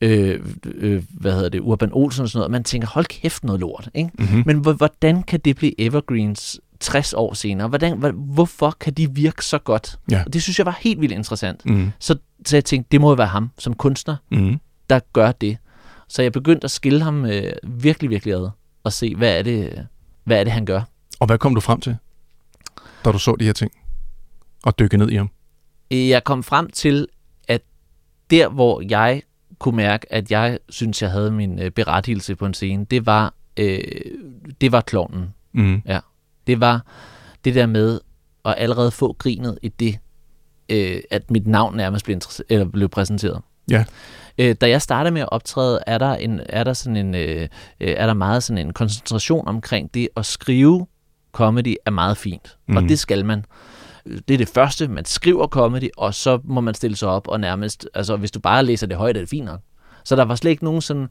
[SPEAKER 6] Urban Olsen og sådan noget, og man tænker, hold kæft noget lort, ikke? Men hvordan kan det blive evergreens 60 år senere? Hvorfor kan de virke så godt?
[SPEAKER 5] Ja.
[SPEAKER 6] Og det synes jeg var helt vildt interessant. Så jeg tænkte, det må jo være ham som kunstner, der gør det. Så jeg begyndte at skille ham virkelig, virkelig ad, og se, hvad er det, han gør.
[SPEAKER 5] Og hvad kom du frem til, da du så de her ting, og dykkede ned i ham?
[SPEAKER 6] Jeg kom frem til, at der, hvor jeg kunne mærke, at jeg synes, jeg havde min berettigelse på en scene, det var klovnen. Ja. Det var det der med at allerede få grinet i det, at mit navn nærmest blev præsenteret.
[SPEAKER 5] Ja.
[SPEAKER 6] Da jeg startede med at optræde, er der meget sådan en koncentration omkring det at skrive comedy er meget fint, og det skal man. Det er det første, man skriver comedy, og så må man stille sig op og nærmest, altså hvis du bare læser det højt, er det fint nok. Så der var slet ikke nogen sådan,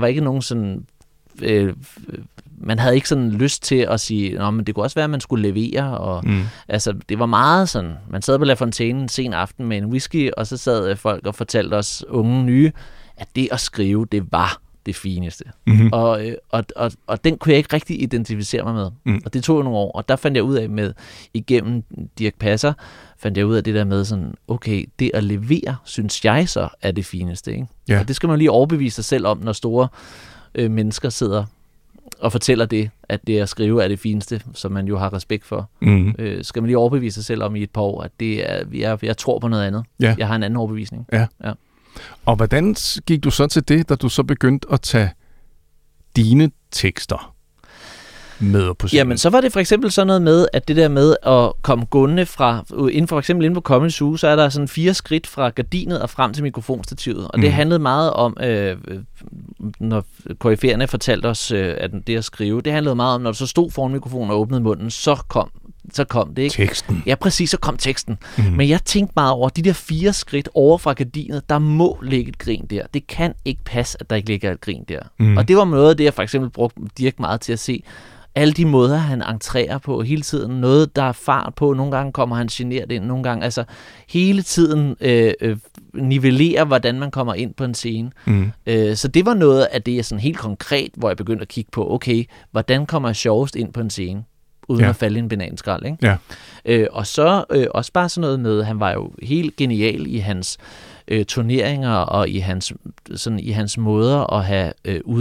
[SPEAKER 6] man havde ikke sådan lyst til at sige, men det kunne også være, at man skulle levere, og altså det var meget sådan, man sad på La Fontaine en sen aften med en whisky, og så sad folk og fortalte os unge nye, at det at skrive, det var det fineste. Og den kunne jeg ikke rigtig identificere mig med. Og det tog nogle år, og der fandt jeg ud af igennem Dirch Passer, fandt jeg ud af det der med sådan, okay, det at levere, synes jeg så er det fineste. Ikke?
[SPEAKER 5] Ja.
[SPEAKER 6] Og det skal man lige overbevise sig selv om, når store mennesker sidder og fortæller det, at det at skrive er det fineste, som man jo har respekt for. Skal man lige overbevise sig selv om i et par år, at det er, jeg tror på noget andet.
[SPEAKER 5] Ja.
[SPEAKER 6] Jeg har en anden overbevisning.
[SPEAKER 5] Ja. Og hvordan gik du så til det, da du så begyndte at tage dine tekster med på scenen?
[SPEAKER 6] Jamen, så var det for eksempel sådan noget med, at det der med at komme gående fra, for eksempel inde på Comedy Zoo, så er der sådan 4 skridt fra gardinet og frem til mikrofonstativet. Og det handlede meget om, når koryfæerne fortalte os, at det at skrive, det handlede meget om, når du så stod foran mikrofonen og åbnede munden, så kom det, ikke?
[SPEAKER 5] Teksten.
[SPEAKER 6] Ja, præcis, så kom teksten. Men jeg tænkte meget over, de der 4 skridt over fra gardinet, der må ligge et grin der. Det kan ikke passe, at der ikke ligger et grin der. Og det var noget af det, jeg for eksempel brugte Dirch meget til at se. alle de måder, han entrerer på hele tiden. Noget, der er fart på. Nogle gange kommer han genert ind, nogle gange. Altså hele tiden nivellerer, hvordan man kommer ind på en scene. Så det var noget af det, jeg sådan helt konkret, hvor jeg begyndte at kigge på, okay, hvordan kommer jeg sjovest ind på en scene, uden at falde i en bananskrald, ikke? Ja. Og så også bare sådan noget med, han var jo helt genial i hans turneringer og i hans måder at have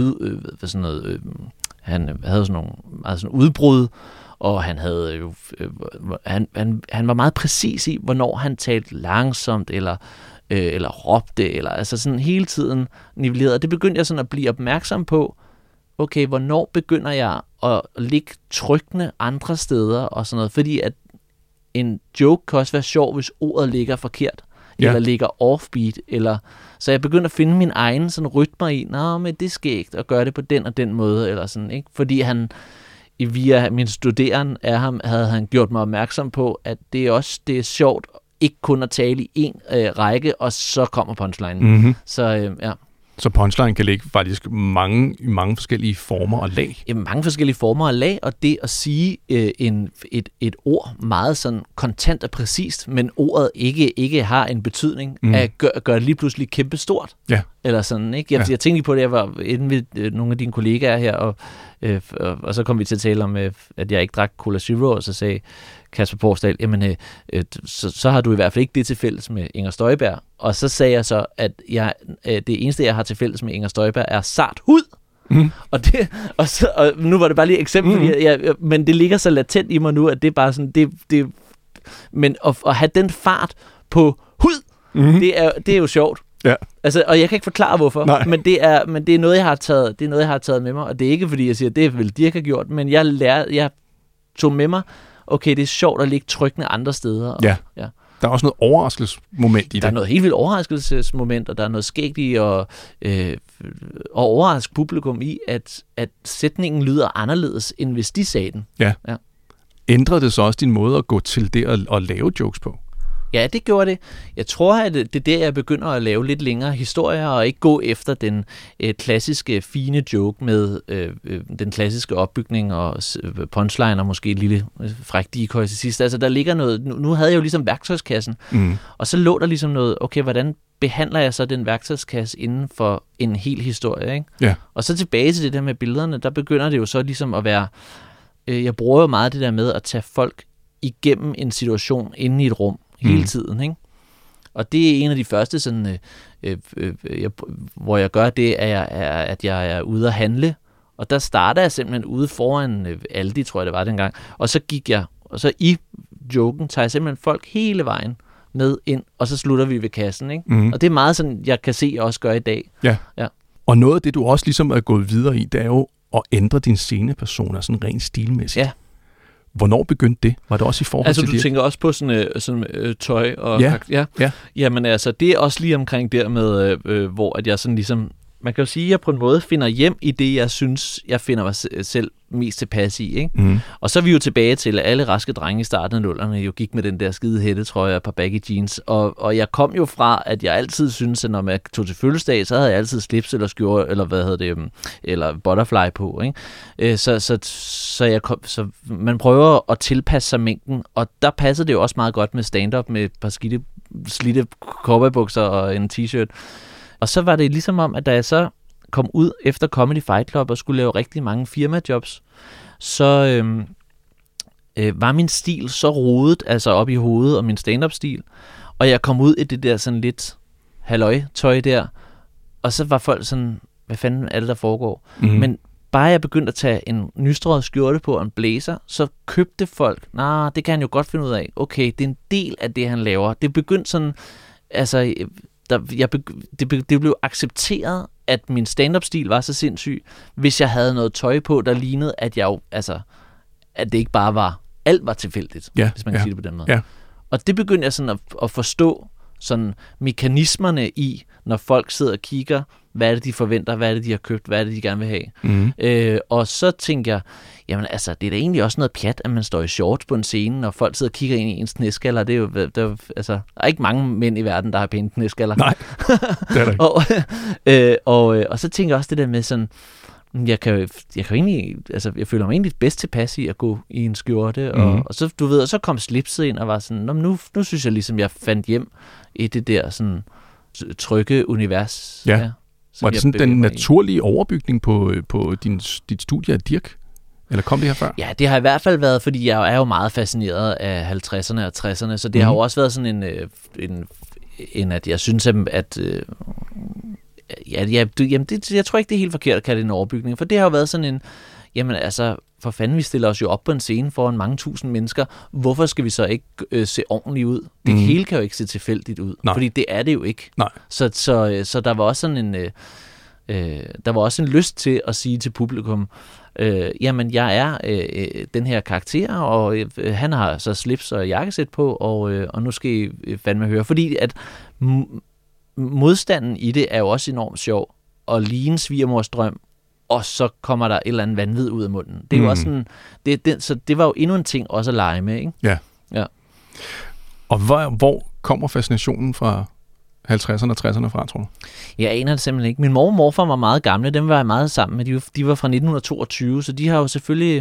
[SPEAKER 6] han havde sådan nogle meget sådan udbrud, og han havde jo han var meget præcis i, hvornår han talte langsomt eller råbte, eller altså sådan hele tiden nivelleret. Det begyndte jeg sådan at blive opmærksom på. Okay, hvornår begynder jeg at ligge trykkende andre steder og sådan noget, fordi at en joke kan også være sjov, hvis ordet ligger forkert, eller ligger offbeat, eller så jeg begyndte at finde min egen sådan rytmer i, men det er skægt at gøre det på den og den måde, eller sådan, ikke? Fordi han via min studeren af ham, havde han gjort mig opmærksom på, at det er sjovt ikke kun at tale i en række, og så kommer punchlinen. Så
[SPEAKER 5] Så punchline kan ligge faktisk i mange forskellige former og lag.
[SPEAKER 6] Ja, mange forskellige former og lag, og det at sige et ord meget sådan kontant og præcist, men ordet ikke har en betydning, gør det lige pludselig kæmpestort. Ja. Eller sådan, ikke? Jeg tænkte lige på det, jeg var inde ved nogle af dine kollegaer her, og så kom vi til at tale om, at jeg ikke drak Cola Zero, og så sagde Kasper Porsdal, jamen, så har du i hvert fald ikke det til fælles med Inger Støjberg. Og så sagde jeg så, at det eneste, jeg har til fælles med Inger Støjberg, er sart hud. Og nu var det bare lige et eksempel, men det ligger så latent i mig nu, at det er bare sådan, men at have den fart på hud, det er jo sjovt. Ja. Altså, og jeg kan ikke forklare hvorfor, men det er noget, jeg har taget med mig, og det er ikke fordi jeg siger, det vil Dirk have gjort, men jeg tog med mig, okay, det er sjovt at ligge trykkende andre steder. Og,
[SPEAKER 5] der er også noget overraskelsesmoment i det.
[SPEAKER 6] Der er noget helt vildt overraskelsesmoment, og der er noget skægt i at overraske publikum i, at sætningen lyder anderledes, end hvis de sagde den. Ja.
[SPEAKER 5] Ændrede det så også din måde at gå til det at lave jokes på?
[SPEAKER 6] Ja, det gjorde det. Jeg tror, at det er der, jeg begynder at lave lidt længere historier, og ikke gå efter den klassiske, fine joke med den klassiske opbygning og punchline og måske et lille fræk decoy til sidst. Altså, der ligger noget. Nu havde jeg jo ligesom værktøjskassen, og så lå der ligesom noget, okay, hvordan behandler jeg så den værktøjskasse inden for en hel historie, ikke? Ja. Og så tilbage til det der med billederne, der begynder det jo så ligesom at være, jeg bruger jo meget det der med at tage folk igennem en situation inde i et rum, hele tiden, ikke? Og det er en af de første sådan, hvor jeg gør det, at jeg er ude at handle, og der starter jeg simpelthen ude foran Aldi, tror jeg det var dengang, og så gik jeg, og så i joken tager jeg simpelthen folk hele vejen med ind, og så slutter vi ved kassen, ikke? Og det er meget sådan, jeg kan se, jeg også gør i dag. Ja.
[SPEAKER 5] Og noget af det, du også ligesom er gået videre i, det er jo at ændre din scenepersoner sådan rent stilmæssigt. Ja. Hvornår begyndte det? Var det også i forhold til det?
[SPEAKER 6] Altså, du tænker også på sådan tøj og... Ja. Jamen altså, det er også lige omkring der med, hvor at jeg sådan ligesom... Man kan jo sige, at jeg på en måde finder hjem i det, jeg synes, jeg finder mig selv mest tilpas i, ikke? Og så er vi jo tilbage til, at alle raske drenge i starten af 00'erne jo gik med den der skide hættetrøje og et par baggy jeans. Og jeg kom jo fra, at jeg altid synes, at når man tog til fødselsdag, så havde jeg altid slips eller skjorte, eller eller butterfly på, ikke? Så man prøver at tilpasse sig mængden, og der passede det jo også meget godt med stand-up med et par slidte cowboybukser og en t-shirt. Og så var det ligesom om, at da jeg så kom ud efter Comedy Fight Club og skulle lave rigtig mange firmajobs, så var min stil så rodet, altså op i hovedet, og min stand-up-stil. Og jeg kom ud i det der sådan lidt halløj-tøj der, og så var folk sådan, hvad fanden er det, der foregår? Men bare jeg begyndte at tage en nystrøget skjorte på og en blazer, så købte folk, det kan han jo godt finde ud af. Okay, det er en del af det, han laver. Det begyndte sådan, altså... Det blev accepteret, at min stand-up-stil var så sindssyg, hvis jeg havde noget tøj på, der lignede, at at det ikke bare var, alt var tilfældigt, hvis man kan sige det på den måde. Ja. Og det begyndte jeg sådan at forstå, sådan mekanismerne i, når folk sidder og kigger, hvad er det, de forventer, hvad er det, de har købt, hvad er det, de gerne vil have. Og så tænker jeg, jamen altså, det er da egentlig også noget pjat, at man står i shorts på en scene, og folk sidder og kigger ind i ens knæskaller. Det er jo, der er ikke mange mænd i verden, der har pæne knæskaller.
[SPEAKER 5] Nej, det er der ikke.
[SPEAKER 6] Og så tænker jeg også det der med sådan, Jeg føler mig egentlig bedst tilpas i at gå i en skjorte, og så, du ved, og så kom slipset ind og var sådan, nu synes jeg ligesom, jeg fandt hjem i det der sådan trygge univers.
[SPEAKER 5] Ja. Var det sådan den naturlige overbygning på dit studie af Dirch? Eller kom det her før?
[SPEAKER 6] Ja, det har i hvert fald været, fordi jeg er jo meget fascineret af 50'erne og 60'erne, så det har jo også været sådan en at jeg synes, at jeg tror ikke, det er helt forkert at kalde det en overbygning, for det har jo været sådan en, jamen altså, for fanden, vi stiller os jo op på en scene foran mange tusind mennesker. Hvorfor skal vi så ikke se ordentligt ud? Det hele kan jo ikke se tilfældigt ud, fordi det er det jo ikke.
[SPEAKER 5] Nej.
[SPEAKER 6] Så der var også sådan der var også en lyst til at sige til publikum, jamen jeg er den her karakter, og han har så slips og jakkesæt på, og nu skal I fandme høre. Fordi at modstanden i det er jo også enormt sjov, og ligne svigermors drøm, og så kommer der et eller andet vanvid ud af munden. Det er jo også sådan, så det var jo endnu en ting også at lege med, ikke?
[SPEAKER 5] Ja. Og hvor kommer fascinationen fra 50'erne og 60'erne fra, tror du? Jeg
[SPEAKER 6] aner det simpelthen ikke. Min mor og morfar var meget gamle, dem var jeg meget sammen med. De var fra 1922, så de har jo selvfølgelig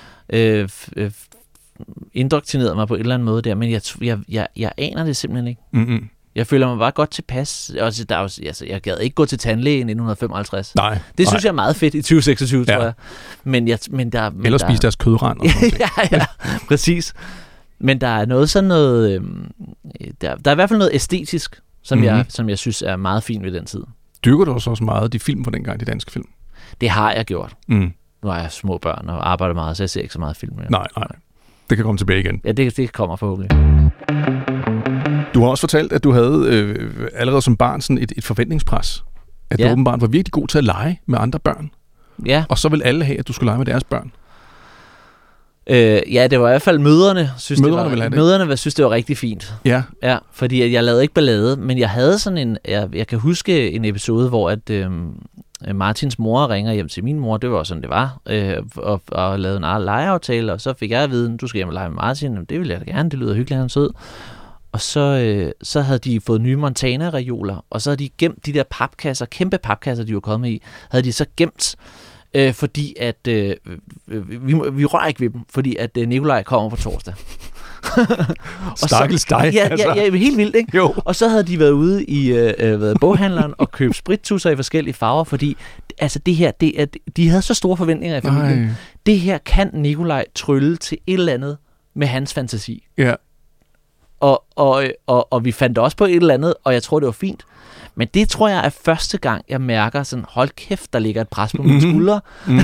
[SPEAKER 6] indoktrineret mig på en eller anden måde der, men jeg aner det simpelthen ikke.
[SPEAKER 5] Mm-hmm.
[SPEAKER 6] Jeg føler mig bare godt tilpas. Jeg gad ikke gå til tandlæge i 1955.
[SPEAKER 5] Nej.
[SPEAKER 6] Det synes jeg er meget fedt i 2026, tror jeg.
[SPEAKER 5] Eller spise deres kødrand.
[SPEAKER 6] ja, præcis. Men der er noget sådan noget... Der er i hvert fald noget æstetisk, som jeg synes er meget fint ved den tid.
[SPEAKER 5] Dyrker du også meget de film fra dengang, de danske film?
[SPEAKER 6] Det har jeg gjort. Nu har jeg små børn og arbejder meget, så jeg ser ikke så meget film.
[SPEAKER 5] Nej. Det kan komme tilbage igen.
[SPEAKER 6] Ja, det kommer forhåbentlig.
[SPEAKER 5] Du har også fortalt, at du havde allerede som barn sådan et forventningspres. At du åbenbart var virkelig god til at lege med andre børn.
[SPEAKER 6] Ja.
[SPEAKER 5] Og så vil alle have, at du skulle lege med deres børn.
[SPEAKER 6] Ja, det var i hvert fald mødrene synes det var rigtig fint.
[SPEAKER 5] Ja.
[SPEAKER 6] Ja, fordi jeg lavede ikke ballade, men jeg havde sådan jeg kan huske en episode, hvor at Martins mor ringer hjem til min mor, det var sådan det var, og lavede en legeaftale, og så fik jeg at vide, du skal hjem og lege med Martin, det ville jeg da gerne, det lyder hyggeligt, han er sød. Og så havde de fået nye Montana-reoler, og så havde de gemt de der papkasser, kæmpe papkasser, de var kommet i, havde de så gemt, fordi at vi rører ikke ved dem, fordi at Nikolaj kommer på torsdag.
[SPEAKER 5] Stakkels dig.
[SPEAKER 6] Ja, helt vildt, ikke?
[SPEAKER 5] Jo.
[SPEAKER 6] Og så havde de været ude i boghandleren og købt sprittusser i forskellige farver, fordi altså det her, de havde så store forventninger i familien.
[SPEAKER 5] Nej.
[SPEAKER 6] Det her kan Nikolaj trylle til et eller andet med hans fantasi.
[SPEAKER 5] Ja.
[SPEAKER 6] Og vi fandt også på et eller andet, og jeg tror, det var fint. Men det tror jeg er første gang, jeg mærker sådan, hold kæft, der ligger et pres på mine skuldre.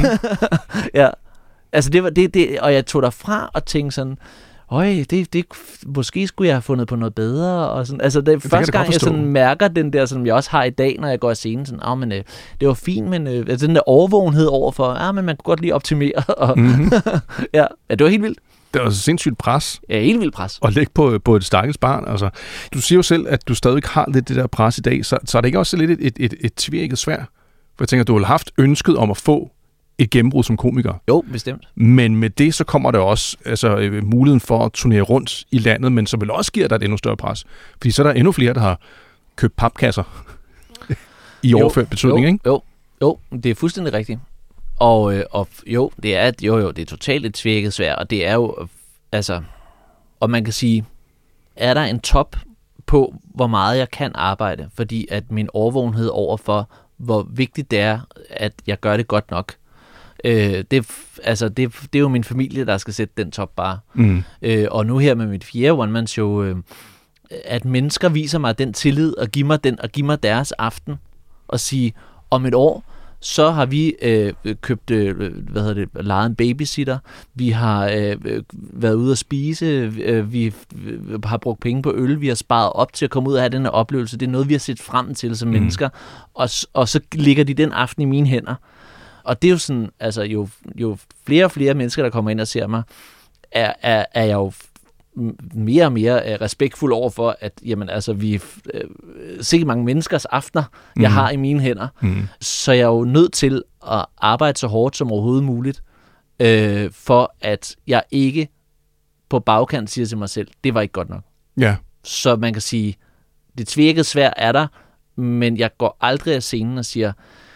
[SPEAKER 6] Ja. Altså det var det, og jeg tog derfra og tænkte sådan, det måske skulle jeg have fundet på noget bedre, og sådan. Altså det er første gang, jeg sådan mærker den der, som jeg også har i dag, når jeg går i scenen, sådan, men det var fint, men altså, den der overvågenhed overfor, men man kunne godt lige optimere. Og ja, det var helt vildt.
[SPEAKER 5] Det var sindssygt pres.
[SPEAKER 6] Ja, helt vildt pres.
[SPEAKER 5] Og lægge på et stakkels barn. Altså, du siger jo selv, at du stadig har lidt det der pres i dag, så er det ikke også lidt et tvirket sværd? For jeg tænker, du har haft ønsket om at få et gennembrud som komiker.
[SPEAKER 6] Jo, bestemt.
[SPEAKER 5] Men med det, så kommer der også muligheden for at turnere rundt i landet, men så vil også give dig et endnu større pres. Fordi så er der endnu flere, der har købt papkasser i overført betydning, ikke?
[SPEAKER 6] Jo, det er fuldstændig rigtigt. Og det er totalt et tvækket svær, og det er jo, altså, og man kan sige, er der en top på, hvor meget jeg kan arbejde, fordi at min overvågenhed overfor, hvor vigtigt det er, at jeg gør det godt nok. Det er jo min familie, der skal sætte den top bare. Og nu her med mit 4. one-man-show, at mennesker viser mig den tillid, og give mig deres aften, og sige, om et år, så har vi købt, lejet en babysitter, vi har været ude at spise, vi har brugt penge på øl, vi har sparet op til at komme ud og have den her oplevelse. Det er noget, vi har set frem til som mennesker, og så ligger de den aften i mine hænder. Og det er jo sådan, altså jo flere og flere mennesker, der kommer ind og ser mig, er jeg jo mere og mere respektfuld over for, at jamen, altså, vi sikkert mange menneskers aftener, jeg har i mine hænder. Så jeg er jo nødt til at arbejde så hårdt som overhovedet muligt, for at jeg ikke på bagkant siger til mig selv, det var ikke godt nok.
[SPEAKER 5] Ja.
[SPEAKER 6] Så man kan sige, det tvirkede svær er der, men jeg går aldrig af scenen og siger,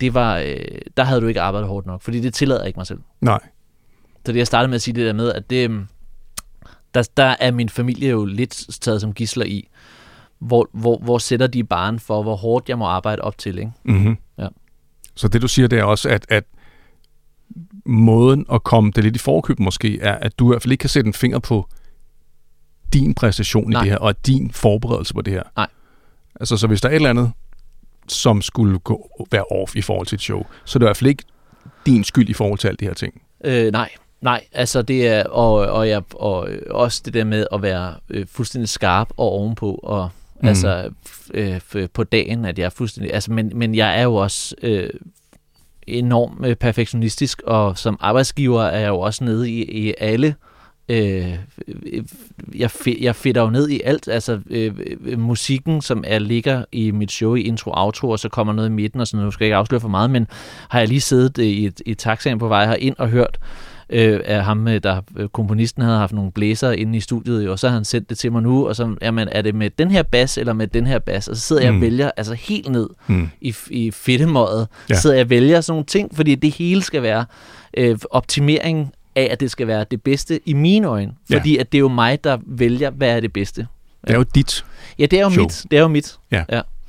[SPEAKER 6] der havde du ikke arbejdet hårdt nok, fordi det tillader ikke mig selv.
[SPEAKER 5] Nej.
[SPEAKER 6] Så det jeg startede med at sige det der med, at der er min familie jo lidt taget som gidsler i, hvor sætter de barren for, hvor hårdt jeg må arbejde op til, ikke?
[SPEAKER 5] Mm-hmm.
[SPEAKER 6] Ja.
[SPEAKER 5] Så det du siger, det er også, at måden at komme det lidt i forkøb måske, er, at du i hvert fald ikke kan sætte en finger på din præstation i det her, og din forberedelse på det her.
[SPEAKER 6] Nej.
[SPEAKER 5] Altså, så hvis der er et eller andet, som skulle være off i forhold til et show, så er det i hvert fald ikke din skyld i forhold til alle de her ting.
[SPEAKER 6] Nej, altså det er, og også det der med at være fuldstændig skarp og ovenpå, og altså på dagen, at jeg er fuldstændig, altså, men jeg er jo også enormt perfektionistisk, og som arbejdsgiver er jeg jo også nede i alle, jeg fedter jo ned i alt, altså musikken, som ligger i mit show i intro, outro, og så kommer noget i midten og sådan noget. Nu skal jeg ikke afsløre for meget, men har jeg lige siddet i taxaen på vej herind og hørt af ham, komponisten havde haft nogle blæsere inde i studiet, og så har han sendt det til mig nu, og så, jamen, er det med den her bas, eller med den her bas? Og så sidder jeg og vælger, altså helt ned i fedtemøjet, sidder jeg og vælger sådan nogle ting, fordi det hele skal være optimering af, at det skal være det bedste i mine øjne. Fordi at det er jo mig, der vælger, hvad er det bedste.
[SPEAKER 5] Det er jo dit.
[SPEAKER 6] Ja, det er jo show. Det er jo mit.
[SPEAKER 5] Ja.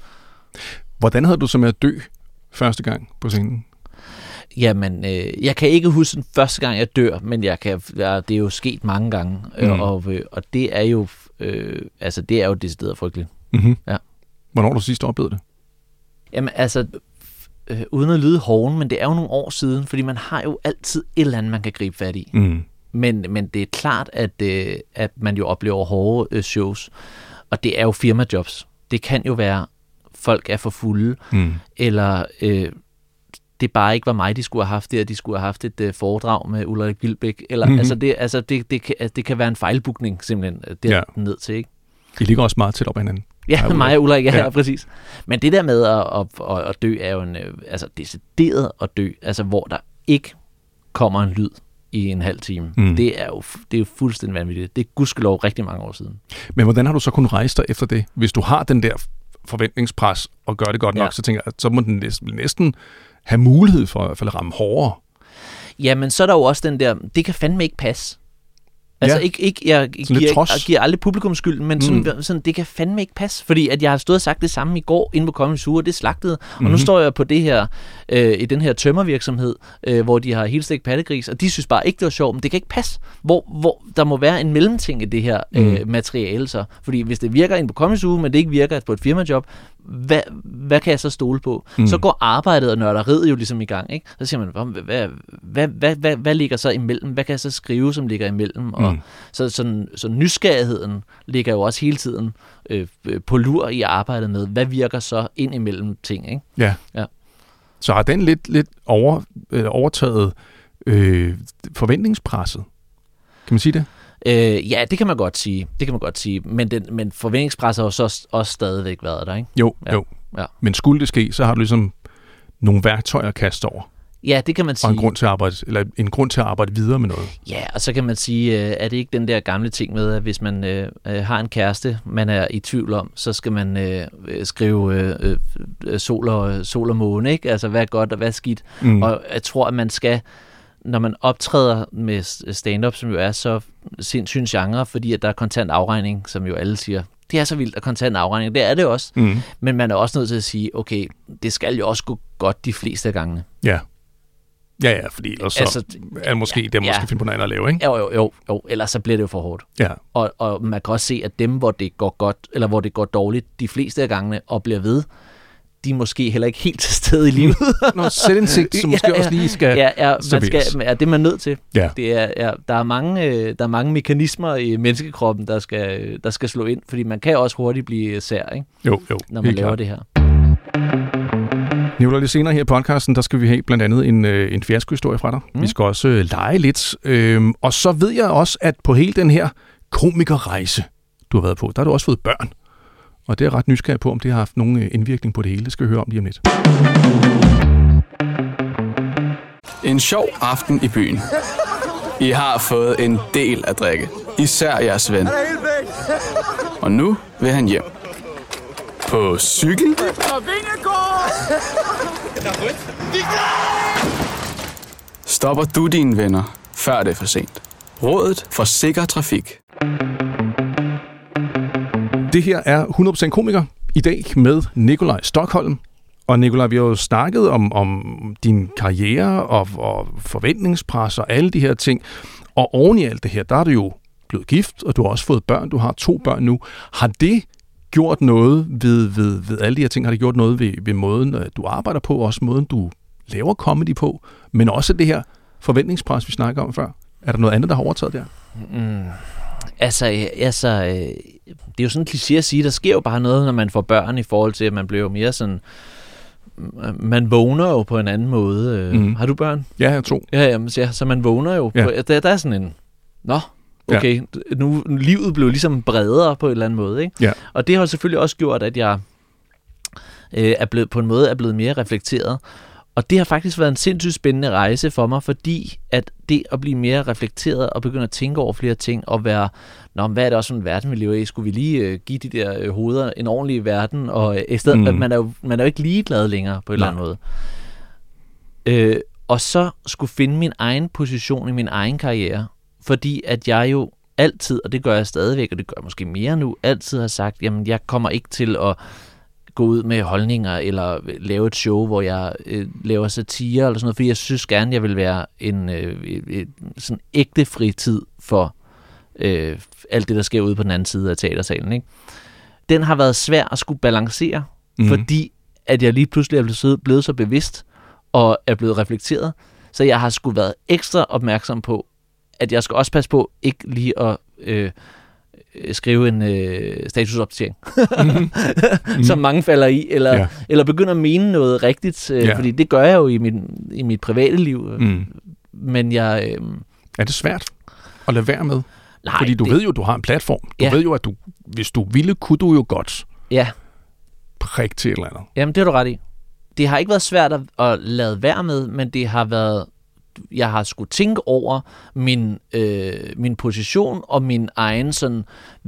[SPEAKER 5] Hvordan havde du så med at dø første gang på scenen? Jamen, jeg kan ikke huske den første gang, jeg dør, men det er jo sket mange gange. Og det er jo det er jo decideret frygteligt. Mm-hmm.
[SPEAKER 6] Ja.
[SPEAKER 5] Hvornår har du sidst oplevet det? Jamen,
[SPEAKER 6] altså, uden at lyde hoven, men det er jo nogle år siden, fordi man har jo altid et eller andet, man kan gribe fat i. Men det er klart, at man jo oplever hårde shows, og det er jo firmajobs. Det kan jo være, folk er for fulde, eller det bare ikke var mig, de skulle have haft det, og de skulle have haft et foredrag med Ulrik Wilbæk, eller det kan være en fejlbookning simpelthen ned til, ikke?
[SPEAKER 5] I ligger også meget tæt op ad hinanden.
[SPEAKER 6] Ja, mig og Ulrik, ja, præcis. Men det der med at dø er jo decideret at dø, altså hvor der ikke kommer en lyd i en halv time. Det er jo fuldstændig vanvittigt. Det er gudskelov rigtig mange år siden.
[SPEAKER 5] Men hvordan har du så kunnet rejse dig efter det? Hvis du har den der forventningspres og gør det godt nok, så tænker jeg, så må den næsten have mulighed for at ramme hårdere.
[SPEAKER 6] Jamen, så er der jo også den der, det kan fandme ikke passe. Altså, jeg giver aldrig publikum skylden, men sådan, det kan fandme ikke passe, fordi at jeg har stået og sagt det samme i går inde på Comedy Zoo, og det slagtede, og nu står jeg på det her, i den her tømmervirksomhed, hvor de har helstegt pattegris, og de synes bare ikke, det var sjovt, men det kan ikke passe, hvor der må være en mellemting i det her materiale så, fordi hvis det virker inde på Comedy Zoo, men det ikke virker på et firmajob, hvad kan jeg så stole på? Så går arbejdet og nørderiet jo ligesom i gang, ikke? Så siger man, hvad ligger så imellem? Hvad kan jeg så skrive, som ligger imellem? Og så nysgerrigheden ligger jo også hele tiden på lur i arbejdet med, hvad virker så ind imellem ting, ikke?
[SPEAKER 5] Ja. Så har den lidt overtaget forventningspresset? Kan man sige det?
[SPEAKER 6] Ja, det kan man godt sige. Men forventningspresset har jo så også stadigvæk været der, ikke?
[SPEAKER 5] Jo. Men skulle det ske, så har du ligesom nogle værktøjer at kaste over.
[SPEAKER 6] Ja, det kan man sige.
[SPEAKER 5] Og en grund til at arbejde videre med noget.
[SPEAKER 6] Ja, og så kan man sige, er det ikke den der gamle ting med, at hvis man har en kæreste, man er i tvivl om, så skal man skrive sol og måne, ikke? Altså, hvad er godt og hvad er skidt. Og jeg tror, at man skal, når man optræder med stand-up, som jo er så sindssygt genre, fordi at der er kontant afregning, som jo alle siger, det er så vildt, at kontant afregning, det er det også. Men man er også nødt til at sige, okay, det skal jo også gå godt de fleste af gangene.
[SPEAKER 5] Ja. Ja, fordi ellers så er det måske det, man skal finde på noget andet at lave, ikke?
[SPEAKER 6] Jo, ellers så bliver det jo for hårdt.
[SPEAKER 5] Ja.
[SPEAKER 6] Og man kan også se, at dem, hvor det går godt, eller hvor det går dårligt, de fleste af gangene, og bliver ved, de er måske heller ikke helt til stede i livet.
[SPEAKER 5] Noget selvindsigt, som måske også lige skal serveres.
[SPEAKER 6] Det er man nødt til.
[SPEAKER 5] Ja.
[SPEAKER 6] Der er mange mekanismer i menneskekroppen, der skal slå ind, fordi man kan også hurtigt blive sær, ikke?
[SPEAKER 5] Jo,
[SPEAKER 6] når man laver det her.
[SPEAKER 5] Nicolaj, lidt senere her i podcasten, der skal vi have blandt andet en fiaskohistorie fra dig. Vi skal også lege lidt. Og så ved jeg også, at på hele den her komikerrejse, du har været på, der har du også fået børn. Og det er ret nysgerrig på, om det har haft nogen indvirkning på det hele. Det skal vi høre om lige om lidt.
[SPEAKER 7] En sjov aften i byen. I har fået en del at drikke. Især jeres ven. Og nu vil han hjem. På cykel? Stopper du dine venner, før det er for sent? Rådet for sikker trafik.
[SPEAKER 5] Det her er 100% komiker i dag med Nikolaj Stokholm. Og Nikolaj, vi har jo snakket om din karriere og forventningspres og alle de her ting. Og oven i alt det her, der er du jo blevet gift, og du har også fået børn. Du har 2 børn nu. Har det gjort noget ved alle de her ting? Har det gjort noget ved måden, du arbejder på, og også måden, du laver comedy på? Men også det her forventningspres, vi snakker om før. Er der noget andet, der har overtaget der?
[SPEAKER 6] Det er jo sådan en kliché at sige, der sker jo bare noget, når man får børn, i forhold til, at man bliver mere sådan... Man vågner jo på en anden måde. Har du børn?
[SPEAKER 5] Ja, jeg har 2.
[SPEAKER 6] Ja, så man vågner jo. Ja. Der er sådan en... Nå, okay, nu livet blev ligesom bredere på en eller anden måde. Ikke? Ja. Og det har selvfølgelig også gjort, at jeg er blevet mere reflekteret. Og det har faktisk været en sindssygt spændende rejse for mig, fordi at det at blive mere reflekteret og begynde at tænke over flere ting og være, hvad er det også for en verden, vi lever i? Skulle vi lige give de der hoveder en ordentlig verden? Og i stedet, man er jo ikke ligeglad længere på en eller anden måde. Og så skulle finde min egen position i min egen karriere, fordi at jeg jo altid, og det gør jeg stadigvæk, og det gør jeg måske mere nu, altid har sagt, jamen jeg kommer ikke til at gå ud med holdninger, eller lave et show, hvor jeg laver satire, eller sådan noget, fordi jeg synes gerne, jeg vil være en sådan ægte fritid for alt det, der sker ude på den anden side af teatersalen. Ikke? Den har været svær at skulle balancere, fordi at jeg lige pludselig er blevet så bevidst, og er blevet reflekteret, så jeg har sgu været ekstra opmærksom på, at jeg skal også passe på ikke lige at skrive en statusopdatering, som mange falder i, eller begynder at mene noget rigtigt, fordi det gør jeg jo i mit private liv. Men jeg...
[SPEAKER 5] Er det svært at lade være med? Nej, fordi du ved jo, du har en platform. Du ved jo, at hvis du ville, kunne du jo godt prikke til et eller andet.
[SPEAKER 6] Jamen, det har du ret i. Det har ikke været svært at lade være med, men det har været... Jeg har skulle tænke over min position og min egen sådan...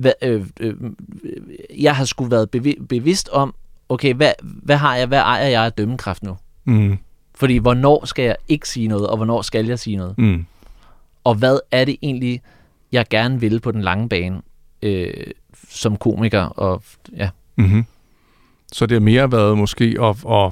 [SPEAKER 6] jeg har skulle været bevidst om, okay, hvad ejer jeg af dømmekraft nu? Fordi hvornår skal jeg ikke sige noget, og hvornår skal jeg sige noget? Og hvad er det egentlig, jeg gerne vil på den lange bane som komiker? Og, ja.
[SPEAKER 5] Så det har mere været måske at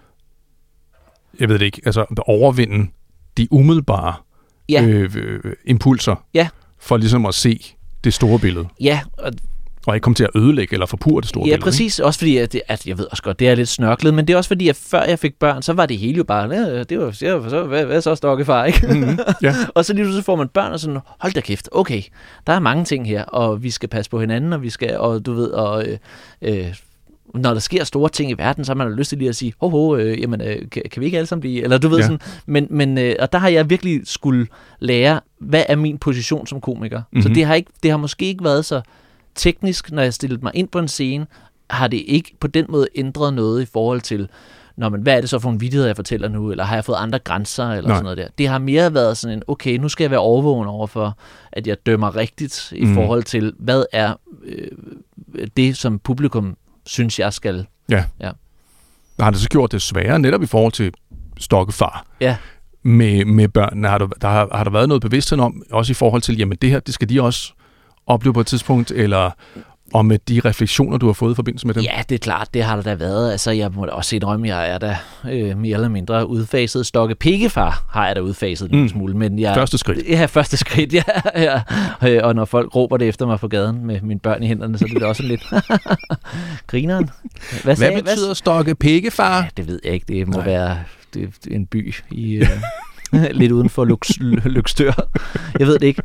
[SPEAKER 5] jeg ved det ikke, altså overvinde de umiddelbare impulser, for ligesom at se det store billede.
[SPEAKER 6] Ja.
[SPEAKER 5] Og ikke komme til at ødelægge eller forpurre det store billede.
[SPEAKER 6] Ja, præcis. Ikke? Også fordi, at jeg ved også godt, det er lidt snørklet, men det er også fordi, at før jeg fik børn, så var det hele jo bare, hvad så stokkefar, ikke? Og så lige så får man børn og sådan, hold da kæft, okay, der er mange ting her, og vi skal passe på hinanden, og vi skal, og du ved, og... når der sker store ting i verden, så har man lyst til lige at sige, kan vi ikke alle sammen blive, eller du ved sådan, men og der har jeg virkelig skulle lære, hvad er min position som komiker. Så det har måske ikke været så teknisk, når jeg stillede mig ind på en scene, har det ikke på den måde ændret noget i forhold til, hvad er det så for en vittighed, jeg fortæller nu, eller har jeg fået andre grænser, eller sådan noget der. Det har mere været sådan en, okay, nu skal jeg være overvågen over for, at jeg dømmer rigtigt i forhold til, hvad er det, som publikum synes jeg skal. Ja.
[SPEAKER 5] Har det så gjort det sværere, netop i forhold til stokkefar?
[SPEAKER 6] Ja.
[SPEAKER 5] Med børnene? Har der været noget bevidsthed om, også i forhold til, jamen det her, det skal de også opleve på et tidspunkt, eller og med de refleksioner, du har fået i forbindelse med dem? Ja,
[SPEAKER 6] det er klart, det har der da været. Altså, jeg må da også indrømme, jeg er da mere eller mindre udfaset. Stokke-pikkefar har jeg da udfaset en smule. Men
[SPEAKER 5] første skridt.
[SPEAKER 6] Ja, første skridt, ja. Og når folk råber det efter mig på gaden med mine børn i hænderne, så bliver det også lidt grineren.
[SPEAKER 5] Hvad betyder stokke-pikkefar?
[SPEAKER 6] Ja, det ved jeg ikke. Det må være en by i... lidt uden for Løgstør. Jeg ved det ikke.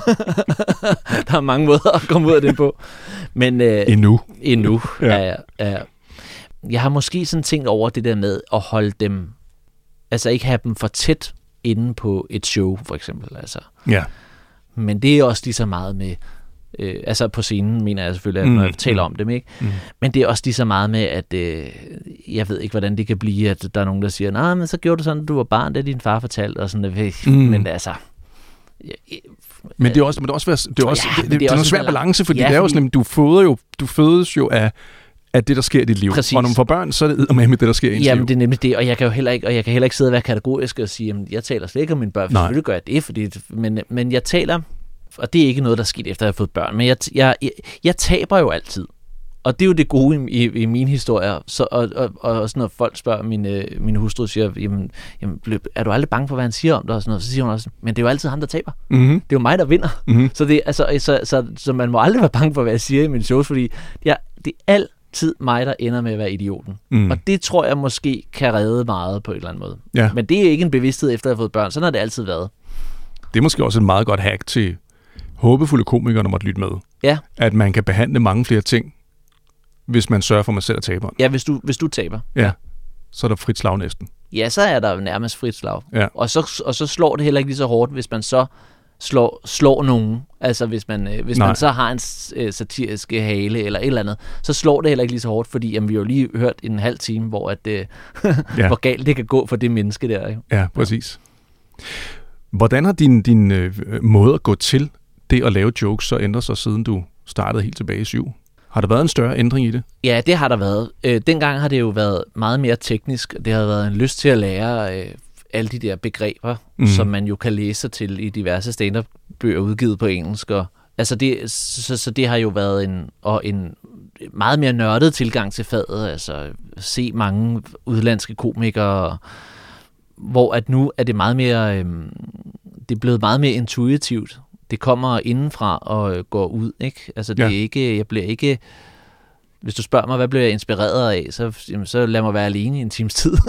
[SPEAKER 6] Der er mange måder at komme ud af det på. Men, endnu. Ja. Jeg har måske sådan tænkt over det der med at holde dem, altså ikke have dem for tæt inde på et show, for eksempel. Altså.
[SPEAKER 5] Ja.
[SPEAKER 6] Men det er også lige så meget med, altså på scenen mener jeg selvfølgelig, når jeg taler om dem, ikke? Men det er også lige så meget med, at jeg ved ikke, hvordan det kan blive, at der er nogen, der siger, nej, men så gjorde du sådan, du var barn, det din far fortalte, og sådan, men altså...
[SPEAKER 5] Men det er også, det er en svær balance, fordi det er jo sådan, du fødes jo af af det, der sker i dit liv.
[SPEAKER 6] Præcis.
[SPEAKER 5] Og når man får børn, så er det med det, der sker i ens liv.
[SPEAKER 6] Jamen, det er nemlig det, og jeg kan heller ikke sidde og være kategorisk og sige, at jeg taler slet ikke om mine børn, for selvfølgelig gør jeg det, men jeg taler, og det er ikke noget, der er sket efter, at jeg har fået børn, men jeg taber jo altid. Og det er jo det gode i mine historier. Og sådan når folk spørger min hustru, siger, jamen, er du aldrig bange for, hvad han siger om dig? Og sådan noget, så siger hun også, men det er jo altid ham, der taber. Mm-hmm. Det er jo mig, der vinder. Mm-hmm. Så, det, altså, så man må aldrig være bange for, hvad jeg siger i mine shows, fordi det er altid mig, der ender med at være idioten. Mm. Og det tror jeg måske kan redde meget på en eller anden måde. Ja. Men det er ikke en bevidsthed efter at have fået børn. Sådan har det altid været.
[SPEAKER 5] Det er måske også et meget godt hack til håbefulde komikere, der måtte lytte med.
[SPEAKER 6] Ja. At
[SPEAKER 5] man kan behandle mange flere ting, hvis man sørger for, at man selv er taberen.
[SPEAKER 6] Ja, hvis du taber.
[SPEAKER 5] Ja, så er der frit slag næsten.
[SPEAKER 6] Ja, så er der nærmest frit slag. Ja. Og så slår det heller ikke lige så hårdt, hvis man så slår nogen. Altså hvis man så har en satirisk hale eller et eller andet, så slår det heller ikke lige så hårdt, fordi vi har jo lige hørt en halv time, hvor hvor galt det kan gå for det menneske der. Ikke?
[SPEAKER 5] Ja, præcis. Hvordan har din måde at gå til det at lave jokes så ændret sig, siden du startede helt tilbage i 7? Har der været en større ændring i det?
[SPEAKER 6] Ja, det har der været. Dengang har det jo været meget mere teknisk. Det har været en lyst til at lære alle de der begreber, som man jo kan læse sig til i diverse stand-up-bøger udgivet på engelsk. Og, altså så det har jo været en meget mere nørdet tilgang til faget. Altså se mange udlandske komikere, hvor at nu er det meget mere, det er blevet meget mere intuitivt. Det kommer indenfra og går ud, ikke? Altså det er ikke, jeg bliver ikke, hvis du spørger mig, hvad bliver jeg inspireret af, så lad mig være alene i en times tid.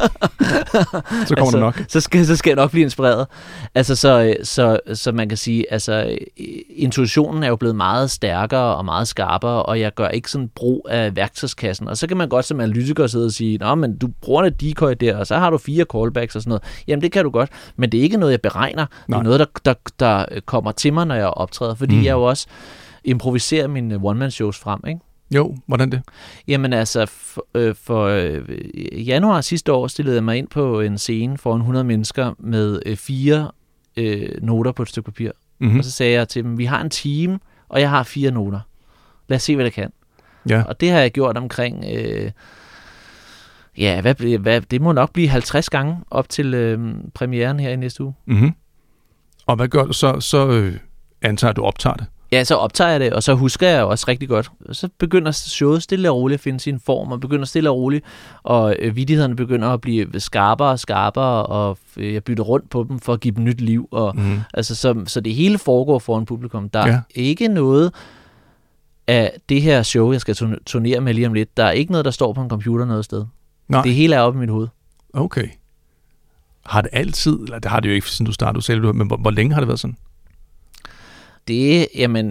[SPEAKER 5] Så kommer det nok.
[SPEAKER 6] Så skal jeg nok blive inspireret. Altså så man kan sige, altså intuitionen er jo blevet meget stærkere og meget skarpere, og jeg gør ikke sådan brug af værktøjskassen. Og så kan man godt som analytiker sidde og sige, nå, men du bruger et decoy der, og så har du 4 callbacks og sådan noget. Jamen det kan du godt, men det er ikke noget, jeg beregner. Det er noget, der kommer til mig, når jeg optræder, fordi jeg jo også improviserer mine one-man-shows frem, ikke?
[SPEAKER 5] Jo, hvordan det?
[SPEAKER 6] Jamen altså, for januar sidste år stillede jeg mig ind på en scene foran 100 mennesker med 4 noter på et stykke papir. Mm-hmm. Og så sagde jeg til dem, vi har en time, og jeg har 4 noter. Lad os se, hvad det kan. Ja. Og det har jeg gjort omkring, det må nok blive 50 gange op til premieren her i næste uge.
[SPEAKER 5] Mm-hmm. Og hvad gør du så antager du optager det?
[SPEAKER 6] Ja, så optager jeg det, og så husker jeg også rigtig godt. Så begynder showet stille og roligt at finde sin form, og begynder stille og roligt, og vittighederne begynder at blive skarpere og skarpere, og jeg bytter rundt på dem for at give dem nyt liv. Og, altså, så det hele foregår foran publikum. Der er ikke noget af det her show, jeg skal turnere med lige om lidt. Der er ikke noget, der står på en computer noget sted. Nej. Det hele er oppe i mit hoved.
[SPEAKER 5] Okay. Har det altid, eller det har det jo ikke, siden du startede selv, men hvor længe har det været sådan?
[SPEAKER 6] Det, jamen,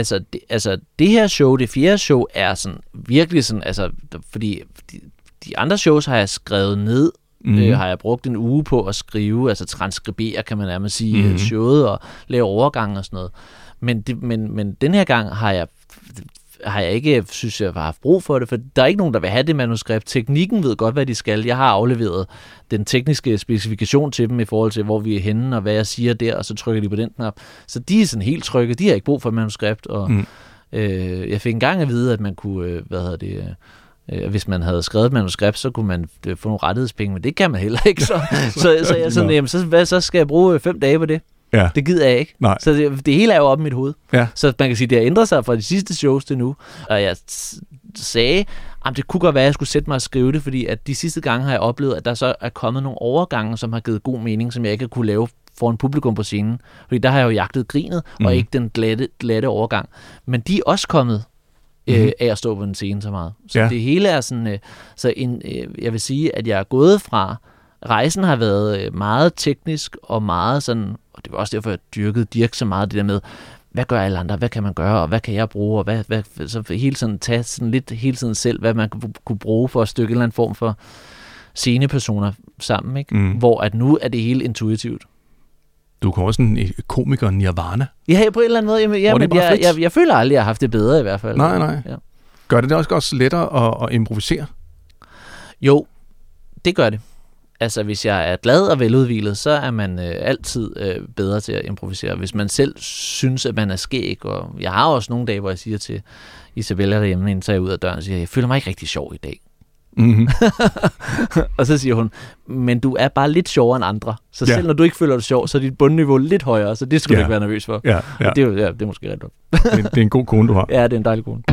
[SPEAKER 6] det her show, det 4. show, er sådan virkelig sådan, altså, fordi de andre shows har jeg skrevet ned, har jeg brugt en uge på at skrive, altså transkribere, kan man nærmest sige, showet og lave overgang og sådan noget. Men den her gang har jeg ikke, synes jeg, har haft brug for det, for der er ikke nogen, der vil have det manuskript. Teknikken ved godt, hvad de skal. Jeg har afleveret den tekniske specifikation til dem i forhold til, hvor vi er henne, og hvad jeg siger der, og så trykker de på den knap. Så de er sådan helt trygge. De har ikke brug for et manuskript, og jeg fik engang at vide, at man kunne, hvis man havde skrevet et manuskript, så kunne man få nogle rettighedspenge, men det kan man heller ikke. Så jeg er sådan, jamen, så skal jeg bruge 5 dage på det. Ja. Det gider jeg ikke. Nej. Så det hele er jo oppe i mit hoved. Ja. Så man kan sige, det har ændret sig fra de sidste shows til nu. Og jeg sagde, at det kunne godt være, at jeg skulle sætte mig og skrive det, fordi at de sidste gange har jeg oplevet, at der så er kommet nogle overgange, som har givet god mening, som jeg ikke kunne lave foran publikum på scenen. Fordi der har jeg jo jagtet grinet, og ikke den glatte overgang. Men de er også kommet af at stå på en scene så meget. Så det hele er sådan... jeg vil sige, at jeg er gået fra... Rejsen har været meget teknisk og meget sådan, og det var også derfor, jeg dyrkede Dirch så meget, det der med, hvad gør alle andre, hvad kan man gøre, og hvad kan jeg bruge, og så hele tiden tage sådan lidt hele tiden selv, hvad man kunne bruge for at stykke en eller anden form for scenepersoner sammen, ikke? Hvor at nu er det helt intuitivt.
[SPEAKER 5] Du kan også en komiker nirvana.
[SPEAKER 6] Ja, på en eller anden måde. Men jeg føler aldrig, at jeg har haft det bedre i hvert fald.
[SPEAKER 5] Nej. Ja. Gør det også lettere at improvisere?
[SPEAKER 6] Jo, det gør det. Altså, hvis jeg er glad og veludhvilet, så er man altid bedre til at improvisere. Hvis man selv synes, at man er skæg, og jeg har også nogle dage, hvor jeg siger til Isabella derhjemme, inden så er jeg ud af døren og siger, jeg føler mig ikke rigtig sjov i dag. Mm-hmm. Og så siger hun, men du er bare lidt sjovere end andre. Så selv når du ikke føler dig sjov, så er dit bundniveau lidt højere, så det skal du ikke være nervøs for.
[SPEAKER 5] Ja.
[SPEAKER 6] Og det er måske ret godt.
[SPEAKER 5] Det er en god kone, du har.
[SPEAKER 6] Ja, det er en dejlig kone.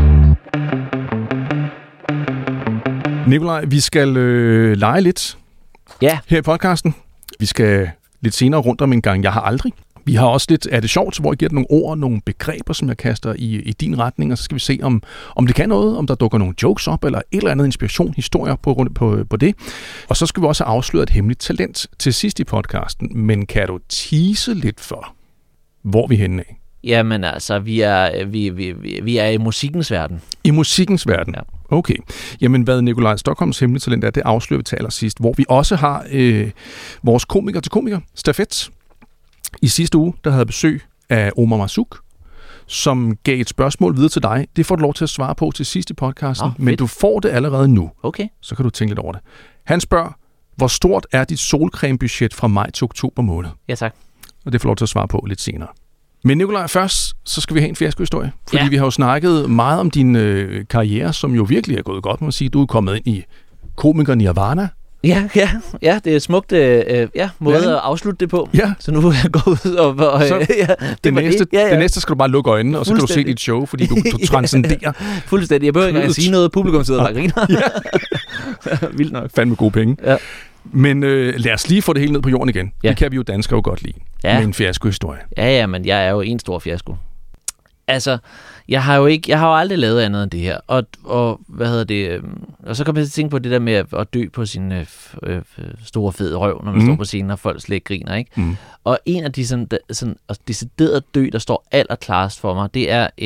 [SPEAKER 5] Nikolaj, vi skal lege lidt her i podcasten. Vi skal lidt senere rundt om en gang Jeg har aldrig. Vi har også lidt Er det sjovt, hvor jeg giver dig nogle ord, nogle begreber, som jeg kaster i din retning, og så skal vi se, om det kan noget, om der dukker nogle jokes op, eller et eller andet inspiration, historier på det. Og så skal vi også afsløre et hemmeligt talent til sidst i podcasten. Men kan du tease lidt for, hvor vi er henne af?
[SPEAKER 6] Jamen altså, vi er i musikkens verden.
[SPEAKER 5] I musikkens verden? Ja. Okay. Jamen, hvad Nikolaj Stokholms hemmelige talent er, det afslører vi til allersidst, hvor vi også har vores komiker til komiker, stafet. I sidste uge, der havde besøg af Omar Marzouk, som gav et spørgsmål videre til dig. Det får du lov til at svare på til sidst i podcasten, men du får det allerede nu.
[SPEAKER 6] Okay.
[SPEAKER 5] Så kan du tænke lidt over det. Han spørger, hvor stort er dit solcremebudget fra maj til oktober måned?
[SPEAKER 6] Ja, tak.
[SPEAKER 5] Og det får du lov til at svare på lidt senere. Men Nikolaj, først så skal vi have en fiaskohistorie, fordi vi har jo snakket meget om din karriere, som jo virkelig er gået godt, må man sige. Du er kommet ind i komiker Nirvana.
[SPEAKER 6] Ja, det er et smukt måde at afslutte det på.
[SPEAKER 5] Ja.
[SPEAKER 6] Så nu vil jeg gå ud og
[SPEAKER 5] det næste skal du bare lukke øjnene, og så kan du se dit show, fordi du transcenderer.
[SPEAKER 6] Fuldstændig. Jeg behøver ikke engang sige noget. Publikum sidder og griner. Vildt nok.
[SPEAKER 5] Fandme gode penge.
[SPEAKER 6] Ja.
[SPEAKER 5] Men lad os lige få det hele ned på jorden igen. Ja. Det kan vi jo danskere jo godt lide. Med en fiaskohistorie.
[SPEAKER 6] Ja, men jeg er jo en stor fiasko. Altså, jeg har jo aldrig lavet andet end det her. Og hvad hedder det? Og så kommer jeg til at tænke på det der med at dø på sin store fede røv, når man står på scenen, og folk slet ikke griner, ikke? Mm. Og en af de sådan deciderede dø, der står allerklarest for mig, det er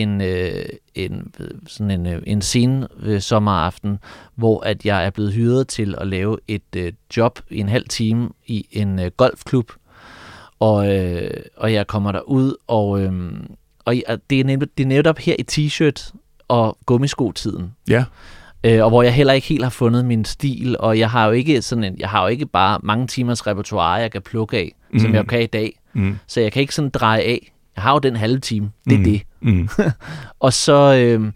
[SPEAKER 6] en sen sommeraften, hvor at jeg er blevet hyret til at lave et job i en halv time i en golfklub, og jeg kommer derud, og det er netop her i t-shirt og gummisko-tiden.
[SPEAKER 5] Ja.
[SPEAKER 6] Og hvor jeg heller ikke helt har fundet min stil, og jeg har jo ikke bare mange timers repertoire, jeg kan plukke af, som jeg kan i dag. Mm. Så jeg kan ikke sådan dreje af. Jeg har jo den halve time. Det er det. Mm. Og så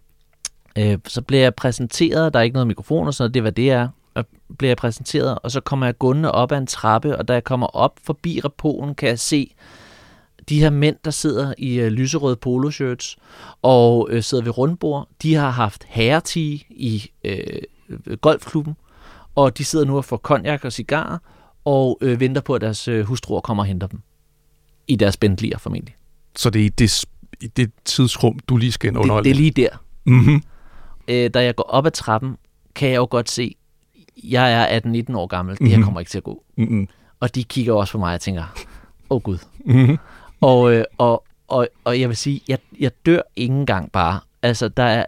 [SPEAKER 6] bliver jeg præsenteret. Der er ikke noget mikrofon og sådan noget. Det er, hvad det er. Og bliver jeg præsenteret, og så kommer jeg gående op ad en trappe, og da jeg kommer op forbi repoen, kan jeg se de her mænd, der sidder i lyserøde poloshirts og sidder ved rundbord. De har haft herretige i golfklubben, og de sidder nu og får cognac og cigarer og venter på, at deres hustruer kommer og henter dem. I deres Bentley'er formentlig.
[SPEAKER 5] Så det er i det tidsrum, du lige skal underholde?
[SPEAKER 6] Det er lige der.
[SPEAKER 5] Mm-hmm.
[SPEAKER 6] Da jeg går op ad trappen, kan jeg jo godt se, jeg er 18-19 år gammel. Det her kommer ikke til at gå. Mm-hmm. Og de kigger også på mig og tænker, Gud. Mm-hmm. Og jeg vil sige, jeg dør ikke engang bare. Altså,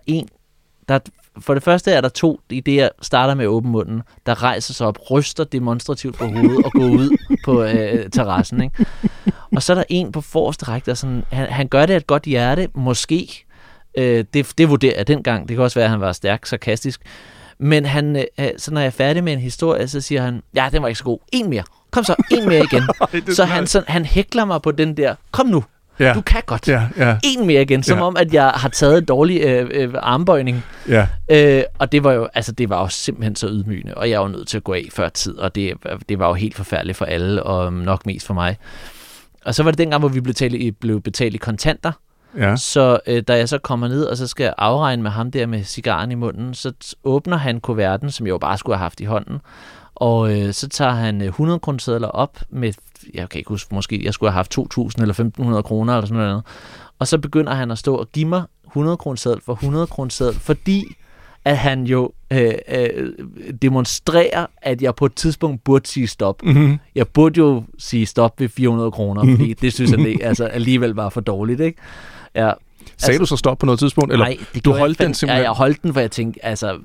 [SPEAKER 6] for det første er der to, i det jeg starter med åben munden, der rejser sig op, ryster demonstrativt på hovedet og går ud på terrassen, ikke? Og så er der en på forreste række, der sådan, han gør det af et godt hjerte, måske. Det vurderer jeg dengang. Det kan også være, at han var stærk, sarkastisk. Men så når jeg er færdig med en historie, så siger han, ja, den var ikke så god. En mere. Kom så, en mere igen. Så han hækler mig på den der, kom nu, du kan godt. En mere igen, som om, at jeg har taget en dårlig armbøjning. Ja. Og det var jo simpelthen så ydmygende, og jeg var nødt til at gå af før tid, og det var jo helt forfærdeligt for alle, og nok mest for mig. Og så var det dengang, hvor vi blev betalt i kontanter. Ja. Så da jeg så kommer ned, og så skal jeg afregne med ham der med cigaren i munden, så åbner han kuverten, som jeg jo bare skulle have haft i hånden, og så tager han 100 kronesedler op med, jeg kan ikke huske, måske jeg skulle have haft 2.000 eller 1.500 kroner eller sådan noget. Og så begynder han at stå og give mig 100 kroneseddel for 100 kroneseddel, fordi at han jo demonstrerer, at jeg på et tidspunkt burde sige stop. Mm-hmm. Jeg burde jo sige stop ved 400 kroner, fordi det synes jeg det alligevel var for dårligt, ikke? Ja.
[SPEAKER 5] Sagde du så stop på noget tidspunkt? Eller?
[SPEAKER 6] Nej,
[SPEAKER 5] du holdt den simpelthen?
[SPEAKER 6] Ja, jeg holdt den, for jeg tænkte,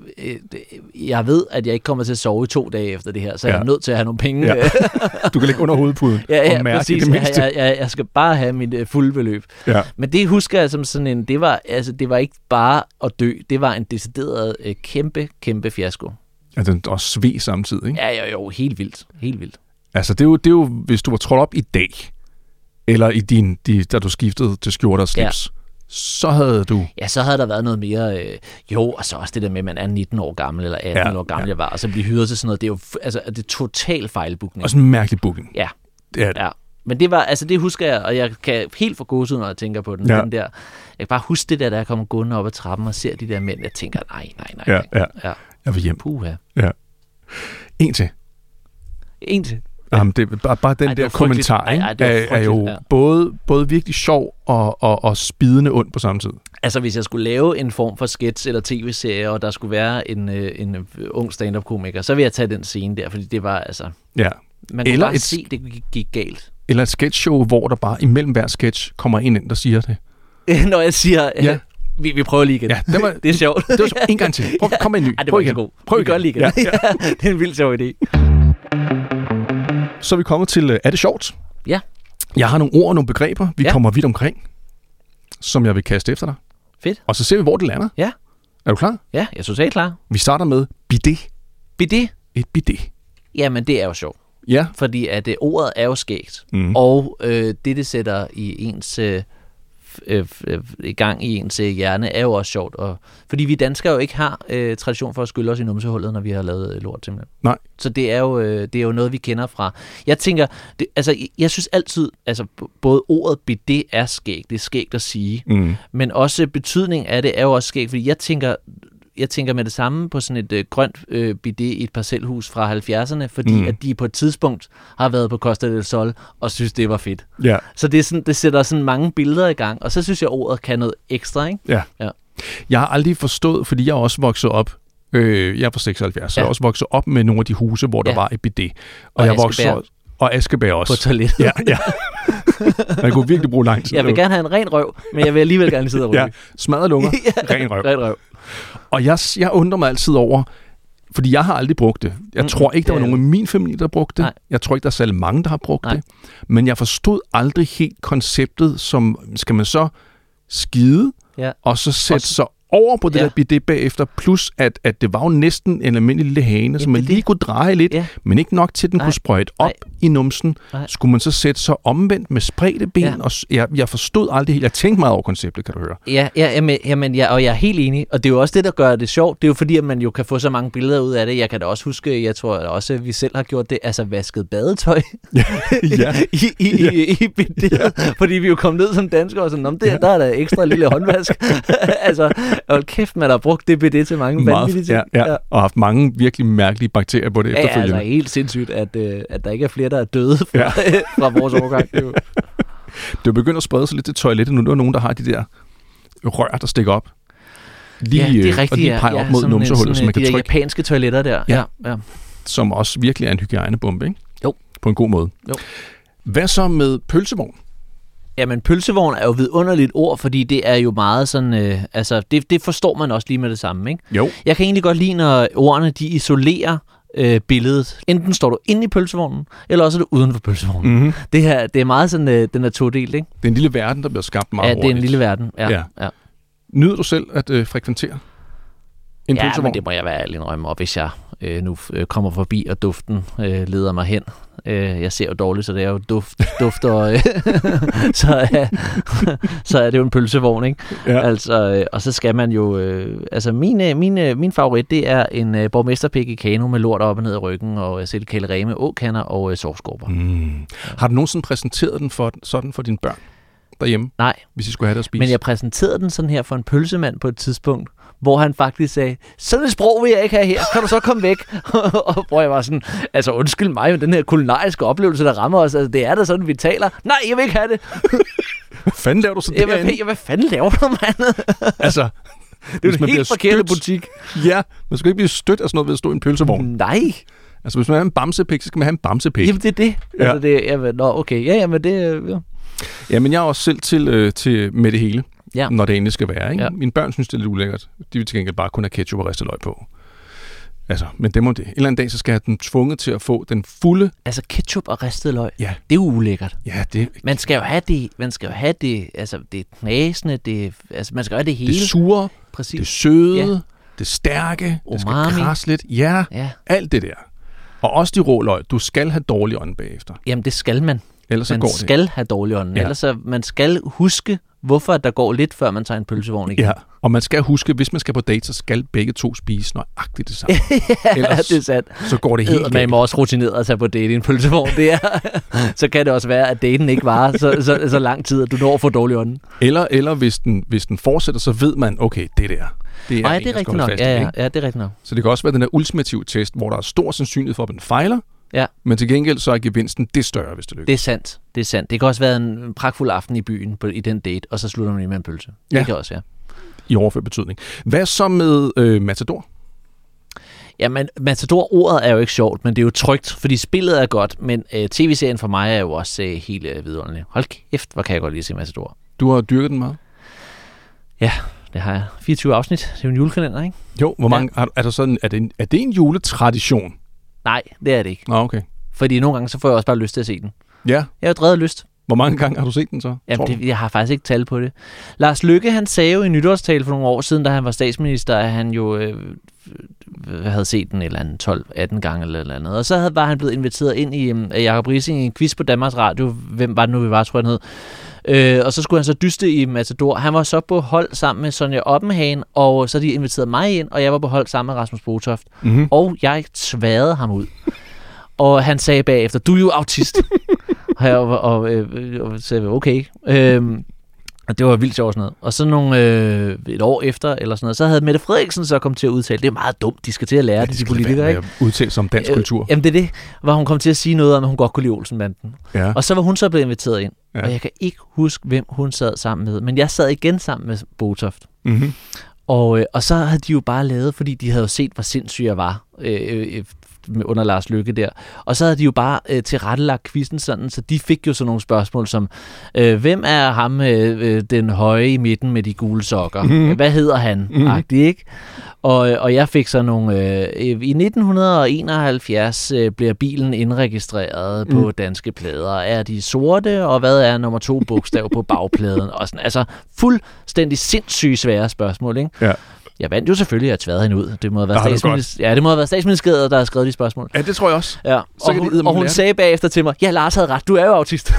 [SPEAKER 6] jeg ved, at jeg ikke kommer til at sove i 2 dage efter det her, så jeg er nødt til at have nogle penge. Ja.
[SPEAKER 5] Du kan ligge under hovedpuden og mærke
[SPEAKER 6] præcis.
[SPEAKER 5] Det mindste.
[SPEAKER 6] Jeg skal bare have mit fulde beløb. Ja. Men det husker jeg som sådan en, det var ikke bare at dø, det var en decideret kæmpe fiasko.
[SPEAKER 5] Ja, den også sved samtidig, ikke?
[SPEAKER 6] Ja, jo, helt vildt. Helt vildt.
[SPEAKER 5] Altså, det er jo hvis du var trådt op i dag, eller i da du skiftede til skjorte og slips, så havde du...
[SPEAKER 6] Ja, så havde der været noget mere... og så også det der med, at man er 19 år gammel, eller 18 år gammel, jeg var, og så blive hyret til sådan noget. Det er jo det er total fejlbookning.
[SPEAKER 5] Og sådan en mærkelig booking.
[SPEAKER 6] Ja.
[SPEAKER 5] Det er det.
[SPEAKER 6] Ja. Men det var, det husker jeg, og jeg kan helt få gåsehud, når jeg tænker på den.
[SPEAKER 5] Ja.
[SPEAKER 6] Den der, jeg kan bare huske det der jeg kommer gående op ad trappen og ser de der mænd. Jeg tænker, nej.
[SPEAKER 5] Ja. Jeg vil hjem.
[SPEAKER 6] Puha.
[SPEAKER 5] Ja. En til. Jamen, det er bare den der kommentar, er jo både virkelig sjov og spidende ond på samme tid.
[SPEAKER 6] Altså, hvis jeg skulle lave en form for sketch eller tv-serie, og der skulle være en ung stand-up-komiker, så vil jeg tage den scene der, fordi det var altså...
[SPEAKER 5] Ja.
[SPEAKER 6] Man kunne bare se, det gik galt.
[SPEAKER 5] Eller et sketchshow, hvor der bare imellem hver sketch kommer en ind, der siger det.
[SPEAKER 6] Når jeg siger... Ja. Vi prøver lige igen.
[SPEAKER 5] Ja, det
[SPEAKER 6] er sjovt.
[SPEAKER 5] Det var en gang til. Kom med en ny.
[SPEAKER 6] Det var ikke god. Prøv igen. Lige igen. Ja. Det er en vildt sjov idé.
[SPEAKER 5] Så er vi kommet til, er det sjovt?
[SPEAKER 6] Ja.
[SPEAKER 5] Jeg har nogle ord og nogle begreber, vi kommer vidt omkring, som jeg vil kaste efter dig.
[SPEAKER 6] Fedt.
[SPEAKER 5] Og så ser vi, hvor det lander.
[SPEAKER 6] Ja.
[SPEAKER 5] Er du klar?
[SPEAKER 6] Ja, jeg er totalt klar.
[SPEAKER 5] Vi starter med bidet.
[SPEAKER 6] Bidet?
[SPEAKER 5] Et bidet.
[SPEAKER 6] Jamen, det er jo sjovt.
[SPEAKER 5] Ja.
[SPEAKER 6] Fordi at ordet er jo skægt. Og det sætter i ens... i gang i ens hjerne, er jo også sjovt. Fordi vi danskere jo ikke har tradition for at skylle os i numsehullet, når vi har lavet lort simpelthen.
[SPEAKER 5] Nej.
[SPEAKER 6] Så det er jo noget, vi kender fra. Jeg tænker, jeg synes altid, både ordet bidet er skægt, det er skægt at sige, men også betydning af det er jo også skægt, fordi jeg tænker med det samme på sådan et grønt bidet i et parcelhus fra 70'erne, fordi at de på et tidspunkt har været på Costa del Sol og synes, det var fedt.
[SPEAKER 5] Ja.
[SPEAKER 6] Så det sætter sådan mange billeder i gang, og så synes jeg, ordet kan noget ekstra, ikke?
[SPEAKER 5] Ja. Jeg har aldrig forstået, fordi jeg er også vokset op, jeg er fra 76, så jeg er også vokset op med nogle af de huse, hvor der var et bidet. Og jeg voksede og Askebær også.
[SPEAKER 6] På toilettet.
[SPEAKER 5] Ja. Man kunne virkelig bruge lang tid.
[SPEAKER 6] Jeg vil gerne have en ren røv, men jeg vil alligevel gerne sidde og ryge.
[SPEAKER 5] Ja, smadret lunger, ren røv.
[SPEAKER 6] Ren røv.
[SPEAKER 5] Og jeg undrer mig altid over, fordi jeg har aldrig brugt det. Jeg tror ikke, der var nogen i min familie, der brugte det. Nej. Jeg tror ikke, der er særlig mange, der har brugt det. Men jeg forstod aldrig helt konceptet, som skal man så skide, og så sætte sig over på det der bidet bagefter, plus at det var jo næsten en almindelig lille hane, som man lige kunne dreje lidt, men ikke nok til, at den kunne sprøjte op i numsen. Skulle man så sætte sig omvendt med spredte ben? Og jeg forstod aldrig helt. Jeg tænkte meget over konceptet, kan du høre.
[SPEAKER 6] Og jeg er helt enig. Og det er jo også det, der gør det sjovt. Det er jo fordi, at man jo kan få så mange billeder ud af det. Jeg kan da også huske, jeg tror også, at vi selv har gjort det, altså vasket badetøj i bidet. Fordi vi jo kom ned som danskere og sådan, der er der ekstra lille håndvask. Altså, og kæft, man har brugt det bidet til mange vanvittige ting.
[SPEAKER 5] Ja. Og haft mange virkelig mærkelige bakterier på det efterfølgende.
[SPEAKER 6] Ja, altså helt sindssygt, at der ikke er flere, der er døde fra vores overgang. Det
[SPEAKER 5] er begyndt at sprede sig lidt til toilettet nu. Der er nogen, der har de der rør, der stikker op.
[SPEAKER 6] Det er rigtigt,
[SPEAKER 5] og lige peger op mod numsehullet, så man kan trykke.
[SPEAKER 6] De japanske toiletter der. Ja.
[SPEAKER 5] Som også virkelig er en hygiejnebombe, ikke?
[SPEAKER 6] Jo.
[SPEAKER 5] På en god måde.
[SPEAKER 6] Jo.
[SPEAKER 5] Hvad så med pølsevogn?
[SPEAKER 6] Jamen, pølsevogn er jo vidunderligt ord, fordi det er jo meget sådan... det forstår man også lige med det samme, ikke?
[SPEAKER 5] Jo.
[SPEAKER 6] Jeg kan egentlig godt lide, når ordene, de isolerer billedet. Enten står du inde i pølsevognen, eller også er du uden for pølsevognen. Mm-hmm. Det er meget sådan, den er todelt, ikke?
[SPEAKER 5] Det er en lille verden, der bliver skabt meget hurtigt.
[SPEAKER 6] Ja, det er en lille verden, ja.
[SPEAKER 5] Nyder du selv at frekventere en pølsevogn? Ja, men
[SPEAKER 6] det må jeg være ærlig indrømme, og hvis jeg nu kommer forbi, og duften leder mig hen. Jeg ser jo dårligt, så det er jo duft og så er det jo en pølsevogn, ikke? Ja. Altså, og så skal man jo min favorit, det er en borgmesterpik i kano med lort op og ned af ryggen og silkale reme, åkander og sovskorper.
[SPEAKER 5] Har du nogensinde præsenteret den sådan for dine børn derhjemme?
[SPEAKER 6] Nej.
[SPEAKER 5] Hvis I skulle have det at spise?
[SPEAKER 6] Men jeg præsenterede den sådan her for en pølsemand på et tidspunkt, hvor han faktisk sagde, sådan et sprog vil jeg ikke have her, kan du så komme væk? Og hvor jeg var sådan, altså undskyld mig, men den her kulinariske oplevelse, der rammer os, altså det er da sådan, vi taler. Nej, jeg vil ikke have det.
[SPEAKER 5] Hvad fanden laver du så derinde?
[SPEAKER 6] Hvad fanden laver du, mand?
[SPEAKER 5] Altså,
[SPEAKER 6] det er jo en helt forkert butik.
[SPEAKER 5] Ja, man skal ikke blive stødt af sådan noget ved at stå i en pølsevogn.
[SPEAKER 6] Nej.
[SPEAKER 5] Altså, hvis man har en bamsepik, så skal man have en bamsepik.
[SPEAKER 6] Jamen, det er det. Ja. Altså, okay. Ja, men det... Ja.
[SPEAKER 5] Jamen, jeg er også selv til med det hele.
[SPEAKER 6] Ja.
[SPEAKER 5] Når det endelig skal være, ikke?
[SPEAKER 6] Ja.
[SPEAKER 5] Mine børn synes, det er lidt ulækkert. De vil til gengæld bare kun have ketchup og ristet løg på. Altså, men det må det. En eller anden dag, så skal jeg have dem tvunget til at få den fulde...
[SPEAKER 6] Altså, ketchup og ristet løg,
[SPEAKER 5] ja.
[SPEAKER 6] Det er jo ulækkert.
[SPEAKER 5] Ja, det...
[SPEAKER 6] Man skal jo have det, altså, det knasende, altså, man skal jo have det hele.
[SPEAKER 5] Det sure,
[SPEAKER 6] præcis.
[SPEAKER 5] Det søde, det stærke, det skal
[SPEAKER 6] Umami.
[SPEAKER 5] krasse lidt. Ja,
[SPEAKER 6] Ja.
[SPEAKER 5] alt det der. Og også de rå løg. Du skal have dårlig ånd bagefter.
[SPEAKER 6] Jamen, det skal man.
[SPEAKER 5] Ellers så
[SPEAKER 6] Man
[SPEAKER 5] går det.
[SPEAKER 6] skal have dårlig ånd.
[SPEAKER 5] Ja.
[SPEAKER 6] Ellers så, man skal huske, hvorfor der går lidt, før man tager en pølsevogn igen.
[SPEAKER 5] Ja, og man skal huske, hvis man skal på date, så skal begge to spise nøjagtigt det samme. Ellers
[SPEAKER 6] det er sandt.
[SPEAKER 5] så går det helt
[SPEAKER 6] Man
[SPEAKER 5] galt.
[SPEAKER 6] må også rutineret at tage på date i en pølsevogn. Det er. Så kan det også være, at daten ikke varer så lang tid, at du når at få dårlig ånd.
[SPEAKER 5] Eller hvis den fortsætter, så ved man, okay, det der. Det
[SPEAKER 6] Nej,
[SPEAKER 5] en,
[SPEAKER 6] det er
[SPEAKER 5] jeg skal
[SPEAKER 6] rigtigt
[SPEAKER 5] holde
[SPEAKER 6] nok.
[SPEAKER 5] fast i,
[SPEAKER 6] Ja,
[SPEAKER 5] ikke?
[SPEAKER 6] det er rigtigt nok.
[SPEAKER 5] Så det kan også være den der ultimative test, hvor der er stor sandsynlighed for, at den fejler,
[SPEAKER 6] Ja.
[SPEAKER 5] men til gengæld så er gevinsten det større, hvis det lykkes.
[SPEAKER 6] Det er sandt. Det er sandt. Det kan også være en pragtfuld aften i byen i den date, og så slutter man lige med en pølse.
[SPEAKER 5] Ja.
[SPEAKER 6] Det kan også være.
[SPEAKER 5] I overført betydning. Hvad så med Matador?
[SPEAKER 6] Jamen, Matador-ordet er jo ikke sjovt, men det er jo trygt, fordi spillet er godt, men tv-serien for mig er jo også helt vidunderlig. Hold kæft, hvor kan jeg godt lide at se Matador.
[SPEAKER 5] Du har dyrket den meget?
[SPEAKER 6] Ja, det har jeg. 24 afsnit. Det er jo en julekalender, ikke?
[SPEAKER 5] Jo, hvor mange, er der sådan, er det en juletradition?
[SPEAKER 6] Nej, det er det ikke.
[SPEAKER 5] Nå, okay.
[SPEAKER 6] Fordi nogle gange, så får jeg også bare lyst til at se den.
[SPEAKER 5] Ja.
[SPEAKER 6] Jeg er jo drevet af lyst.
[SPEAKER 5] Hvor mange gange har du set den så?
[SPEAKER 6] Jamen, jeg har faktisk ikke tal på det. Lars Løkke, han sagde jo i nytårstale for nogle år siden, da han var statsminister, at han jo havde set den eller anden 12-18 gange eller andet. Og så var han blevet inviteret ind i Jacob Riising i en quiz på Danmarks Radio. Hvem var det nu, vi var, tror jeg, han hed. Og så skulle han så dyste i Matador. Han var så på hold sammen med Sonja Oppenhagen, og så de inviterede mig ind, og jeg var på hold sammen med Rasmus Botoft.
[SPEAKER 5] Mm-hmm.
[SPEAKER 6] Og jeg tværede ham ud. Og han sagde bagefter, du er jo autist. og sagde, okay. Og det var vildt sjovt sådan noget. Og så et år efter, eller sådan noget, så havde Mette Frederiksen så kommet til at udtale, det er meget dumt, de skal til at lære det, de politikere, ikke?
[SPEAKER 5] Udtale sig om dansk kultur.
[SPEAKER 6] Jamen det er det, hvor hun kom til at sige noget om, at hun godt kunne lide Olsenbanden.
[SPEAKER 5] Ja.
[SPEAKER 6] Og så var hun så blevet inviteret ind.
[SPEAKER 5] Ja.
[SPEAKER 6] Og jeg kan ikke huske, hvem hun sad sammen med. Men jeg sad igen sammen med Botoft.
[SPEAKER 5] Mm-hmm.
[SPEAKER 6] Og så havde de jo bare lavet, fordi de havde jo set, hvor sindssyg jeg var under Lars Løkke der. Og så havde de jo bare tilrettelagt quizzen sådan, så de fik jo sådan nogle spørgsmål som, hvem er ham den høje i midten med de gule sokker? Mm-hmm. Hvad hedder han? Mm-hmm. Agtig, ikke? Og jeg fik så nogle... I 1971 bliver bilen indregistreret på danske plader. Er de sorte, og hvad er nummer 2 bogstav på bagpladen? Og sådan, altså fuldstændig sindssygt svære spørgsmål, ikke?
[SPEAKER 5] Ja.
[SPEAKER 6] Jeg vandt jo selvfølgelig at tværede hende ud. Det må have været det må have været statsministeriet, der har skrevet de spørgsmål.
[SPEAKER 5] Ja, det tror jeg også.
[SPEAKER 6] Ja. Og hun sagde bagefter til mig, ja, Lars havde ret, du er jo autist.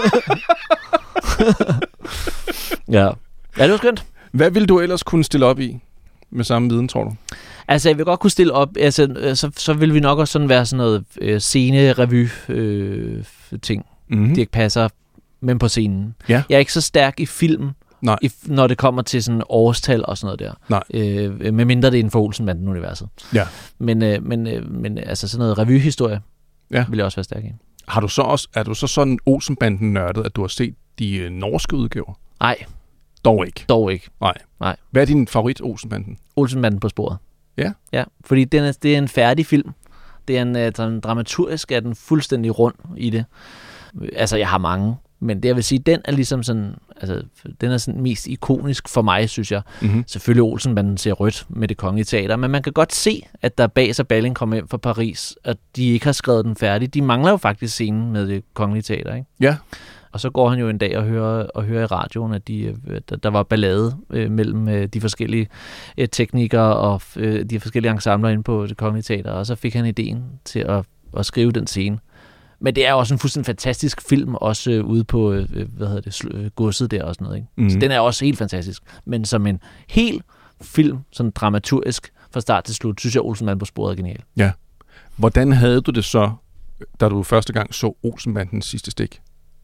[SPEAKER 6] Ja, det var skønt.
[SPEAKER 5] Hvad ville du ellers kunne stille op i med samme viden, tror du?
[SPEAKER 6] Altså, jeg vil godt kunne stille op, altså, så vil vi nok også sådan være sådan noget scene-revy ting.
[SPEAKER 5] Mm-hmm.
[SPEAKER 6] Det passer, men på scenen.
[SPEAKER 5] Ja.
[SPEAKER 6] Jeg er ikke så stærk i film,
[SPEAKER 5] Nej.
[SPEAKER 6] når det kommer til sådan årstal og sådan noget der.
[SPEAKER 5] Nej.
[SPEAKER 6] Medmindre det er inden for Olsenbanden-universet.
[SPEAKER 5] Ja.
[SPEAKER 6] Men altså sådan noget revyhistorie vil jeg også være stærk i.
[SPEAKER 5] Er du så sådan Olsenbanden-nørdet, at du har set de norske udgaver?
[SPEAKER 6] Nej.
[SPEAKER 5] Dog ikke?
[SPEAKER 6] Dog ikke.
[SPEAKER 5] Nej. Hvad er din favorit Olsenbanden?
[SPEAKER 6] Olsenbanden på sporet.
[SPEAKER 5] Ja?
[SPEAKER 6] Ja, fordi det er en færdig film. Det er en dramaturgisk, er den fuldstændig rund i det. Altså, jeg har mange, men det jeg vil sige, den er ligesom sådan, altså, den er sådan mest ikonisk for mig, synes jeg.
[SPEAKER 5] Mm-hmm.
[SPEAKER 6] Selvfølgelig Olsenbanden ser rødt med Det Kongelige Teater, men man kan godt se, at der bag sig Balling kommer hjem fra Paris, at de ikke har skrevet den færdig. De mangler jo faktisk scenen med Det Kongelige Teater, ikke?
[SPEAKER 5] Ja.
[SPEAKER 6] Og så går han jo en dag og hører i radioen, at der var ballade mellem de forskellige teknikere og de forskellige ensembler inde på Det Kongelige Teater, og så fik han ideen til at skrive den scene. Men det er jo også en fuldstændig fantastisk film, også ude på, godset der og sådan noget, ikke? Mm. Så den er også helt fantastisk. Men som en hel film, sådan dramaturgisk, fra start til slut, synes jeg, Olsenbanden på sporet er genial.
[SPEAKER 5] Ja. Hvordan havde du det så, da du første gang så Olsenbandens sidste stik?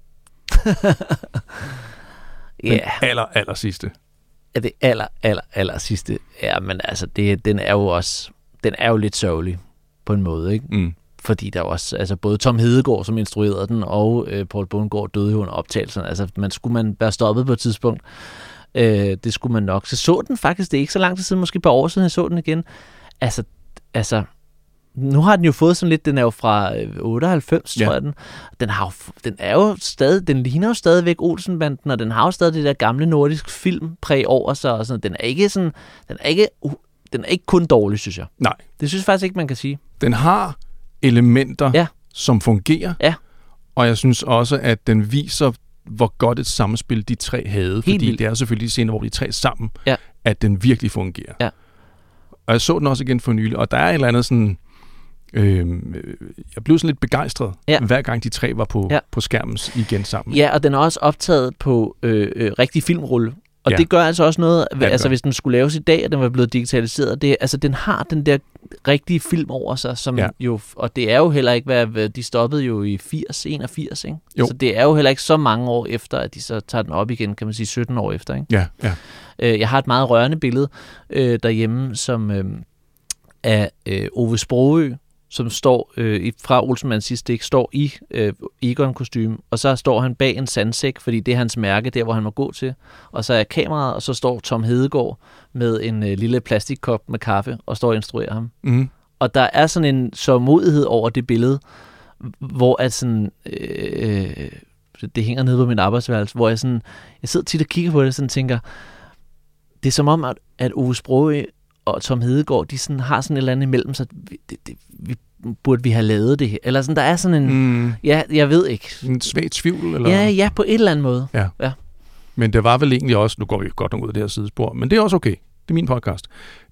[SPEAKER 5] Den aller sidste.
[SPEAKER 6] Ja, det aller sidste. Ja, men altså, den er jo lidt sørgelig på en måde, ikke?
[SPEAKER 5] Mm.
[SPEAKER 6] Fordi der også, altså både Tom Hedegaard, som instruerede den, og Poul Bundgaard døde jo under optagelsen. Altså, skulle man være stoppet på et tidspunkt. Det skulle man nok. Så den faktisk, det er ikke så lang tid siden, måske et par år siden, jeg så den igen. Altså, nu har den jo fået sådan lidt, den er jo fra 98, tror jeg den. Den ligner jo stadigvæk Olsenbanden, og den har jo stadig det der gamle nordisk filmpræg over sig, og sådan. Den er ikke kun dårlig, synes jeg.
[SPEAKER 5] Nej.
[SPEAKER 6] Det synes jeg faktisk ikke, man kan sige.
[SPEAKER 5] Den har elementer, som fungerer, og jeg synes også, at den viser, hvor godt et samspil de tre havde, fordi det er selvfølgelig de scener, hvor de tre sammen, at den virkelig fungerer. Ja. Og jeg så den også igen for nylig, og der er et eller andet sådan... jeg blev sådan lidt begejstret, hver gang de 3 var på skærmen igen sammen.
[SPEAKER 6] Ja, og den er også optaget på rigtig filmrulle. Og det gør altså også noget, hvis den skulle laves i dag, og den var blevet digitaliseret. Den har den der rigtige film over sig, som jo, og det er jo heller ikke, hvad de stoppede jo i 81, ikke? Jo. Så det er jo heller ikke så mange år efter, at de så tager den op igen, kan man sige 17 år efter, ikke?
[SPEAKER 5] Ja.
[SPEAKER 6] Jeg har et meget rørende billede derhjemme, som er Ove Sprogøe, som står fra Olsenmans sidste stik, står i Egon-kostyme, og så står han bag en sandsæk, fordi det er hans mærke, der hvor han må gå til. Og så er kameraet, og så står Tom Hedegaard med en lille plastikkop med kaffe, og står og instruerer ham. Mm. Og der er sådan en sørgmodighed over det billede, hvor at sådan, det hænger nede på min arbejdsværelse, hvor jeg sidder tit og kigger på det, og sådan tænker, det er som om, at Ove Sprogøe og Tom Hedegaard, de sådan, har sådan et eller andet imellem, så burde vi have lavet det her? Eller sådan, der er sådan en... Ja, jeg ved ikke.
[SPEAKER 5] En svag tvivl? Eller?
[SPEAKER 6] Ja, på et eller andet måde. Ja.
[SPEAKER 5] Men det var vel egentlig også... Nu går vi godt nok ud af det her sidespor, men det er også okay. Det er min podcast.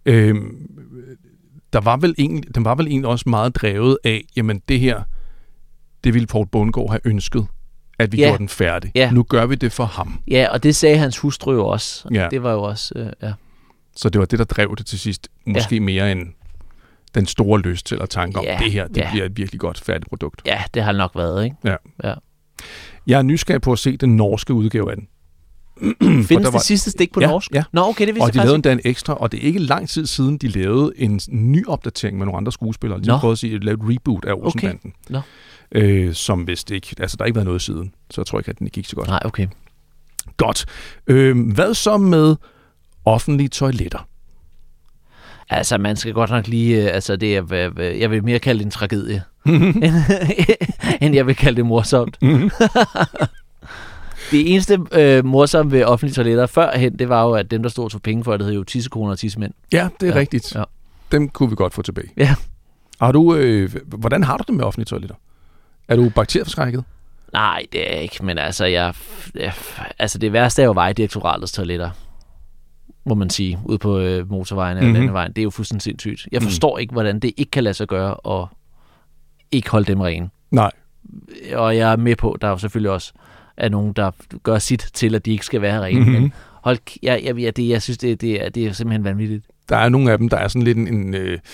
[SPEAKER 5] Den var vel egentlig også meget drevet af, jamen det her, det ville Poul Bundgaard have ønsket, at vi gjorde den færdig. Ja. Nu gør vi det for ham.
[SPEAKER 6] Ja, og det sagde hans hustru jo også. Ja. Det var jo også...
[SPEAKER 5] Så det var det, der drev det til sidst. Måske mere end den store lyst eller tanke om, det her, det bliver et virkelig godt færdigt produkt. Ja,
[SPEAKER 6] det har nok været, ikke?
[SPEAKER 5] Ja. Jeg er nysgerrig på at se den norske udgave af den.
[SPEAKER 6] Findes det sidste stik på norsk?
[SPEAKER 5] Ja.
[SPEAKER 6] Nå, okay, det vidste
[SPEAKER 5] og de lavede endda en ekstra, og det er ikke lang tid siden, de lavede en ny opdatering med nogle andre skuespillere. De har prøvet at lave et reboot af Olsenbanden. Okay. Som vist ikke... Altså, der har ikke været noget siden, så jeg tror ikke, at den gik så godt.
[SPEAKER 6] Nej, okay.
[SPEAKER 5] Godt. Hvad så med offentlige toiletter?
[SPEAKER 6] Altså, man skal godt nok lige... jeg vil mere kalde det en tragedie, end jeg vil kalde det morsomt. Det eneste morsomme ved offentlige toiletter førhen, det var jo, at dem, der stod for penge for, det hed jo tissekoner og tissemænd.
[SPEAKER 5] Ja, det er rigtigt. Ja. Dem kunne vi godt få tilbage.
[SPEAKER 6] Ja.
[SPEAKER 5] Har du, hvordan har du det med offentlige toiletter? Er du bakterieforskrækket?
[SPEAKER 6] Nej, det er jeg ikke, men altså, det værste er jo Vejdirektoratets toiletter, må man sige, ude på motorvejen eller landevejen. Det er jo fuldstændig sindssygt. Jeg forstår ikke, hvordan det ikke kan lade sig gøre og ikke holde dem rene. Nej. Og jeg er med på, der er jo selvfølgelig også er nogen, der gør sit til, at de ikke skal være rene. Men jeg synes, det er simpelthen vanvittigt. Der er nogle af dem, der er sådan lidt en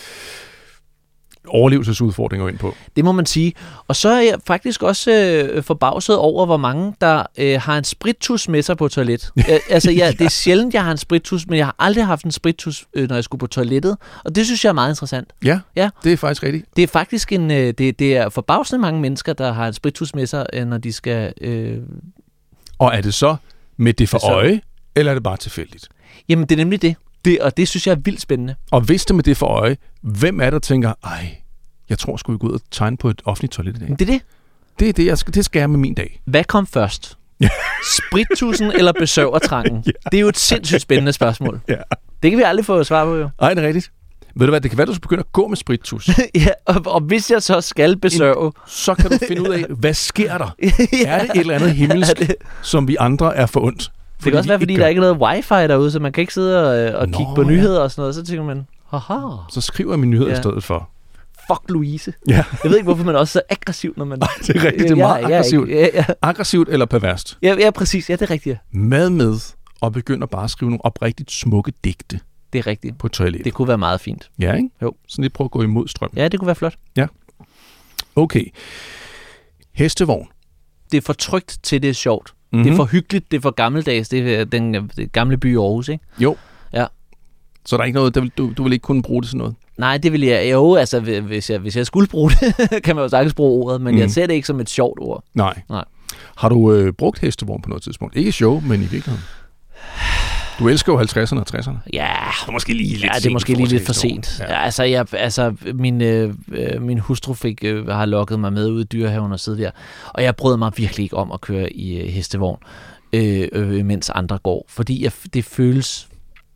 [SPEAKER 6] overlevelsesudfordring ind på. Det må man sige. Og så er jeg faktisk også forbavset over, hvor mange, der har en sprittus med sig på toilet. Det er sjældent, jeg har en sprittus, men jeg har aldrig haft en sprittus, når jeg skulle på toilettet. Og det synes jeg er meget interessant. Ja, det er faktisk rigtigt. Det er faktisk det er forbavsende mange mennesker, der har en sprittus med sig, når de skal...
[SPEAKER 5] Og er det så med det for øje, eller er det bare tilfældigt?
[SPEAKER 6] Jamen, det er nemlig det. Og det synes jeg er vildt spændende.
[SPEAKER 5] Og hvis det med det for øje, hvem er der tænker, jeg tror, skulle vi gå ud og tegne på et offentligt toilet i dag?
[SPEAKER 6] Det er det.
[SPEAKER 5] Det skal jeg med min dag.
[SPEAKER 6] Hvad kom først? Sprittussen eller besøgertrangen? Det er jo et sindssygt spændende spørgsmål. Det kan vi aldrig få svar på, jo.
[SPEAKER 5] Nej, det er rigtigt. Ved du hvad, det kan være, du skal begynde at gå med sprittus.
[SPEAKER 6] Og hvis jeg så skal besøge...
[SPEAKER 5] Så kan du finde ud af, hvad sker der? Er det et eller andet himmelsk, som vi andre er forundt?
[SPEAKER 6] Det kan også være, fordi der ikke er noget wifi derude, så man kan ikke sidde og kigge på nyheder og sådan noget. Så tænker man, haha.
[SPEAKER 5] Så skriver jeg mine nyheder i stedet for.
[SPEAKER 6] Fuck Louise. Ja. Jeg ved ikke, hvorfor man også er så aggressiv, når man...
[SPEAKER 5] Det er rigtigt, det er meget aggressivt. Aggressivt eller perverst.
[SPEAKER 6] Ja, præcis. Ja, det er rigtigt.
[SPEAKER 5] Med og begynder bare at skrive nogle oprigtigt smukke digte.
[SPEAKER 6] Det er rigtigt.
[SPEAKER 5] På toilettet.
[SPEAKER 6] Det kunne være meget fint.
[SPEAKER 5] Ja, ikke?
[SPEAKER 6] Jo.
[SPEAKER 5] Sådan lidt prøve at gå imod strømmen.
[SPEAKER 6] Ja, det kunne være flot.
[SPEAKER 5] Ja. Okay. Hestevogn.
[SPEAKER 6] Det er for trygt til, det er sjovt. Det er for hyggeligt, det er for gammeldags. Det er den gamle by i Aarhus, ikke?
[SPEAKER 5] Jo.
[SPEAKER 6] Ja.
[SPEAKER 5] Så der er ikke noget, du vil ikke kunne bruge det til noget?
[SPEAKER 6] Nej, det vil jeg jo. Altså, hvis jeg skulle bruge det, kan man jo sagtens bruge ordet, men jeg ser det ikke som et sjovt ord.
[SPEAKER 5] Nej. Har du brugt hestevogn på noget tidspunkt? Ikke i show, men i virkeligheden. Du elsker jo 50'erne og 60'erne.
[SPEAKER 6] Ja,
[SPEAKER 5] det er måske lige lidt
[SPEAKER 6] det er måske lige lidt for sent. Ja. Min hustru har lokket mig med ud i Dyrehaven og sidde der, og jeg brød mig virkelig ikke om at køre i hestevogn, mens andre går, fordi det føles...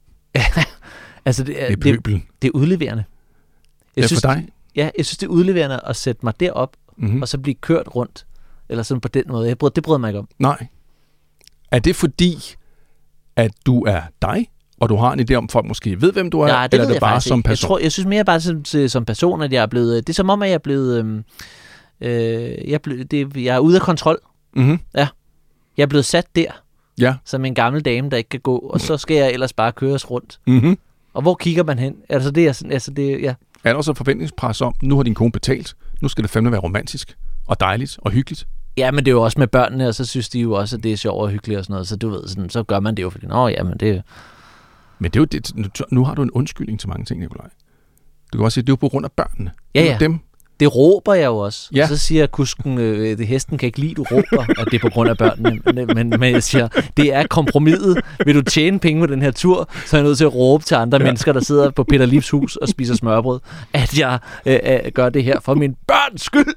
[SPEAKER 6] altså, det er udleverende.
[SPEAKER 5] For dig?
[SPEAKER 6] Ja, jeg synes, det er udleverende at sætte mig derop, og så blive kørt rundt, eller sådan på den måde. Det brød mig ikke om.
[SPEAKER 5] Nej. Er det fordi, at du er dig, Og du har en idé om, folk måske ved, hvem du er,
[SPEAKER 6] Nej, det
[SPEAKER 5] eller er
[SPEAKER 6] ved
[SPEAKER 5] det bare som
[SPEAKER 6] ikke.
[SPEAKER 5] person?
[SPEAKER 6] Jeg synes mere bare som person, at jeg er blevet... Det er som om, at jeg er blevet... jeg er ude af kontrol.
[SPEAKER 5] Mm-hmm.
[SPEAKER 6] Ja. Jeg er blevet sat der,
[SPEAKER 5] som
[SPEAKER 6] en gammel dame, der ikke kan gå, og så skal jeg ellers bare køres rundt.
[SPEAKER 5] Mm-hmm.
[SPEAKER 6] Og hvor kigger man hen? Altså, det er sådan... Altså, det, ja.
[SPEAKER 5] Er der også et forventningspres om, nu har din kone betalt, nu skal det fandme være romantisk, og dejligt, og hyggeligt?
[SPEAKER 6] Ja, men det er jo også med børnene, og så synes de jo også, at det er sjovt og hyggeligt og sådan noget. Så du ved, sådan, så gør man det jo, fordi men det...
[SPEAKER 5] Men det er jo det, nu har du en undskyldning til mange ting, Nikolaj. Du kan også sige, at det er jo på grund af børnene.
[SPEAKER 6] Ja.
[SPEAKER 5] Dem.
[SPEAKER 6] Det råber jeg jo også.
[SPEAKER 5] Ja.
[SPEAKER 6] Og så siger kusken, hesten kan ikke lide, du råber, at det er på grund af børnene. Men jeg siger, det er kompromiset. Vil du tjene penge på den her tur, så er jeg nødt til at råbe til andre mennesker, der sidder på Peter Livs hus og spiser smørbrød, at jeg gør det her for min børns skyld.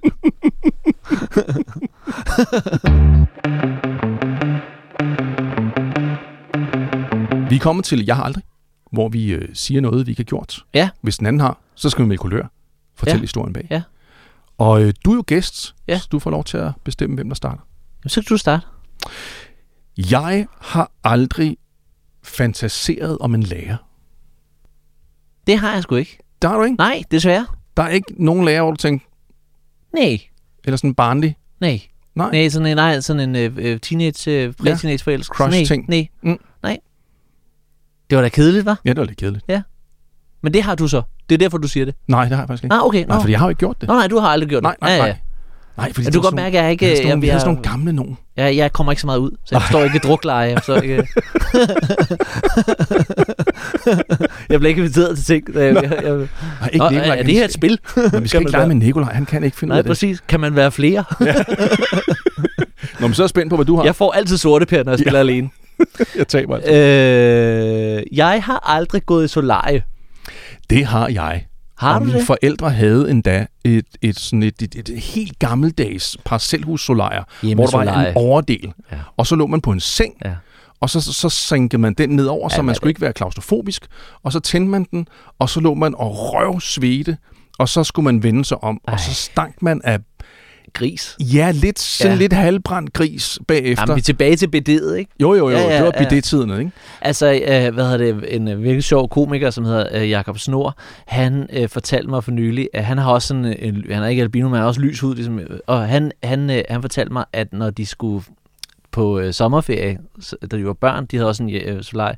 [SPEAKER 5] Vi er kommet til Jeg har aldrig, hvor vi siger noget, vi ikke har gjort.
[SPEAKER 6] Ja.
[SPEAKER 5] Hvis den anden har, så skal vi med kulør. Fortæl historien bag.
[SPEAKER 6] Ja.
[SPEAKER 5] Og du er jo gæst, så du får lov til at bestemme, hvem der starter.
[SPEAKER 6] Jamen, så kan du starte.
[SPEAKER 5] Jeg har aldrig fantaseret om en lærer.
[SPEAKER 6] Det har jeg sgu ikke.
[SPEAKER 5] Der har du ikke?
[SPEAKER 6] Nej, desværre.
[SPEAKER 5] Der er ikke nogen lærer, hvor du tænker...
[SPEAKER 6] Nej.
[SPEAKER 5] Eller sådan barnlig?
[SPEAKER 6] Nej. Nej, sådan en teenage, præ-teenage forelskelse.
[SPEAKER 5] Crush-ting.
[SPEAKER 6] Nej. Nej. Det var da kedeligt, hva'?
[SPEAKER 5] Ja, det var lidt kedeligt.
[SPEAKER 6] Ja. Men det har du så. Det er derfor, du siger det.
[SPEAKER 5] Nej, det har jeg faktisk ikke.
[SPEAKER 6] Okay.
[SPEAKER 5] Nej, fordi jeg har jo ikke gjort det.
[SPEAKER 6] Nej, du har aldrig gjort det.
[SPEAKER 5] Nej. Nej, fordi
[SPEAKER 6] du kan godt mærke, at jeg ikke...
[SPEAKER 5] Jeg har sådan nogle gamle nogen.
[SPEAKER 6] Jeg kommer ikke så meget ud, så jeg forstår ikke drukleje. Jeg bliver ikke inviteret til ting. Er det her et spil?
[SPEAKER 5] Men vi skal ikke lege med Nikolaj, han kan ikke finde ud af det.
[SPEAKER 6] Nej, præcis. Kan man være flere?
[SPEAKER 5] Nå, men så er jeg spændt på, hvad du har.
[SPEAKER 6] Jeg får altid sortepær, når jeg spiller alene.
[SPEAKER 5] Jeg taber altid.
[SPEAKER 6] Jeg har aldrig gået i solarie.
[SPEAKER 5] Det har jeg.
[SPEAKER 6] Har du det?
[SPEAKER 5] Mine forældre havde endda et helt gammeldags parcelhus-solarier, hvor der var en overdel. Ja. Og så lå man på en seng, og så sænkede man den nedover, så man skulle ikke være klaustrofobisk. Og så tændte man den, og så lå man og røvsvedte, og så skulle man vende sig om, og så stank man af
[SPEAKER 6] gris.
[SPEAKER 5] Ja, lidt halvbrændt gris bagefter.
[SPEAKER 6] Jamen, vi er tilbage til bidet, ikke?
[SPEAKER 5] Jo. Det var bidet-tiden, ikke?
[SPEAKER 6] Altså, en virkelig sjov komiker, som hedder Jakob Snor, han fortalte mig for nylig, at han har også sådan han er ikke albino, men han har også lys hud, ligesom, og han fortalte mig, at når de skulle på sommerferie, da de var børn, de havde også en solarie,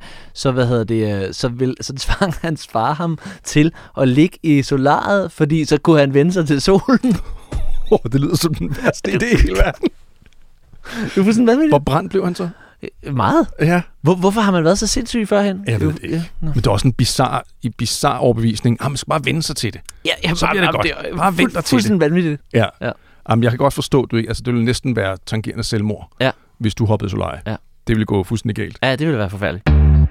[SPEAKER 6] så tvang hans far ham til at ligge i solariet, fordi så kunne han vende sig til solen.
[SPEAKER 5] Det lyder som den værste idé i hele verden.
[SPEAKER 6] Du får sådan, hvad med det?
[SPEAKER 5] Hvor brændt blev han så?
[SPEAKER 6] Meget.
[SPEAKER 5] Ja.
[SPEAKER 6] Hvorfor har man været så sindssyg førhen?
[SPEAKER 5] Jeg ved det ikke. Men det er også en bizarre overbevisning. Man skal bare vende sig til det.
[SPEAKER 6] Ja,
[SPEAKER 5] så bliver det godt. Bare vend dig til det.
[SPEAKER 6] Fuldstændig vanvittigt.
[SPEAKER 5] Ja. Jamen, jeg kan godt forstå, du ikke. Altså, det ville næsten være tangerende selvmord, hvis du hoppede solarie. Ja. Det ville gå fuldstændig galt.
[SPEAKER 6] Ja, det ville være forfærdeligt.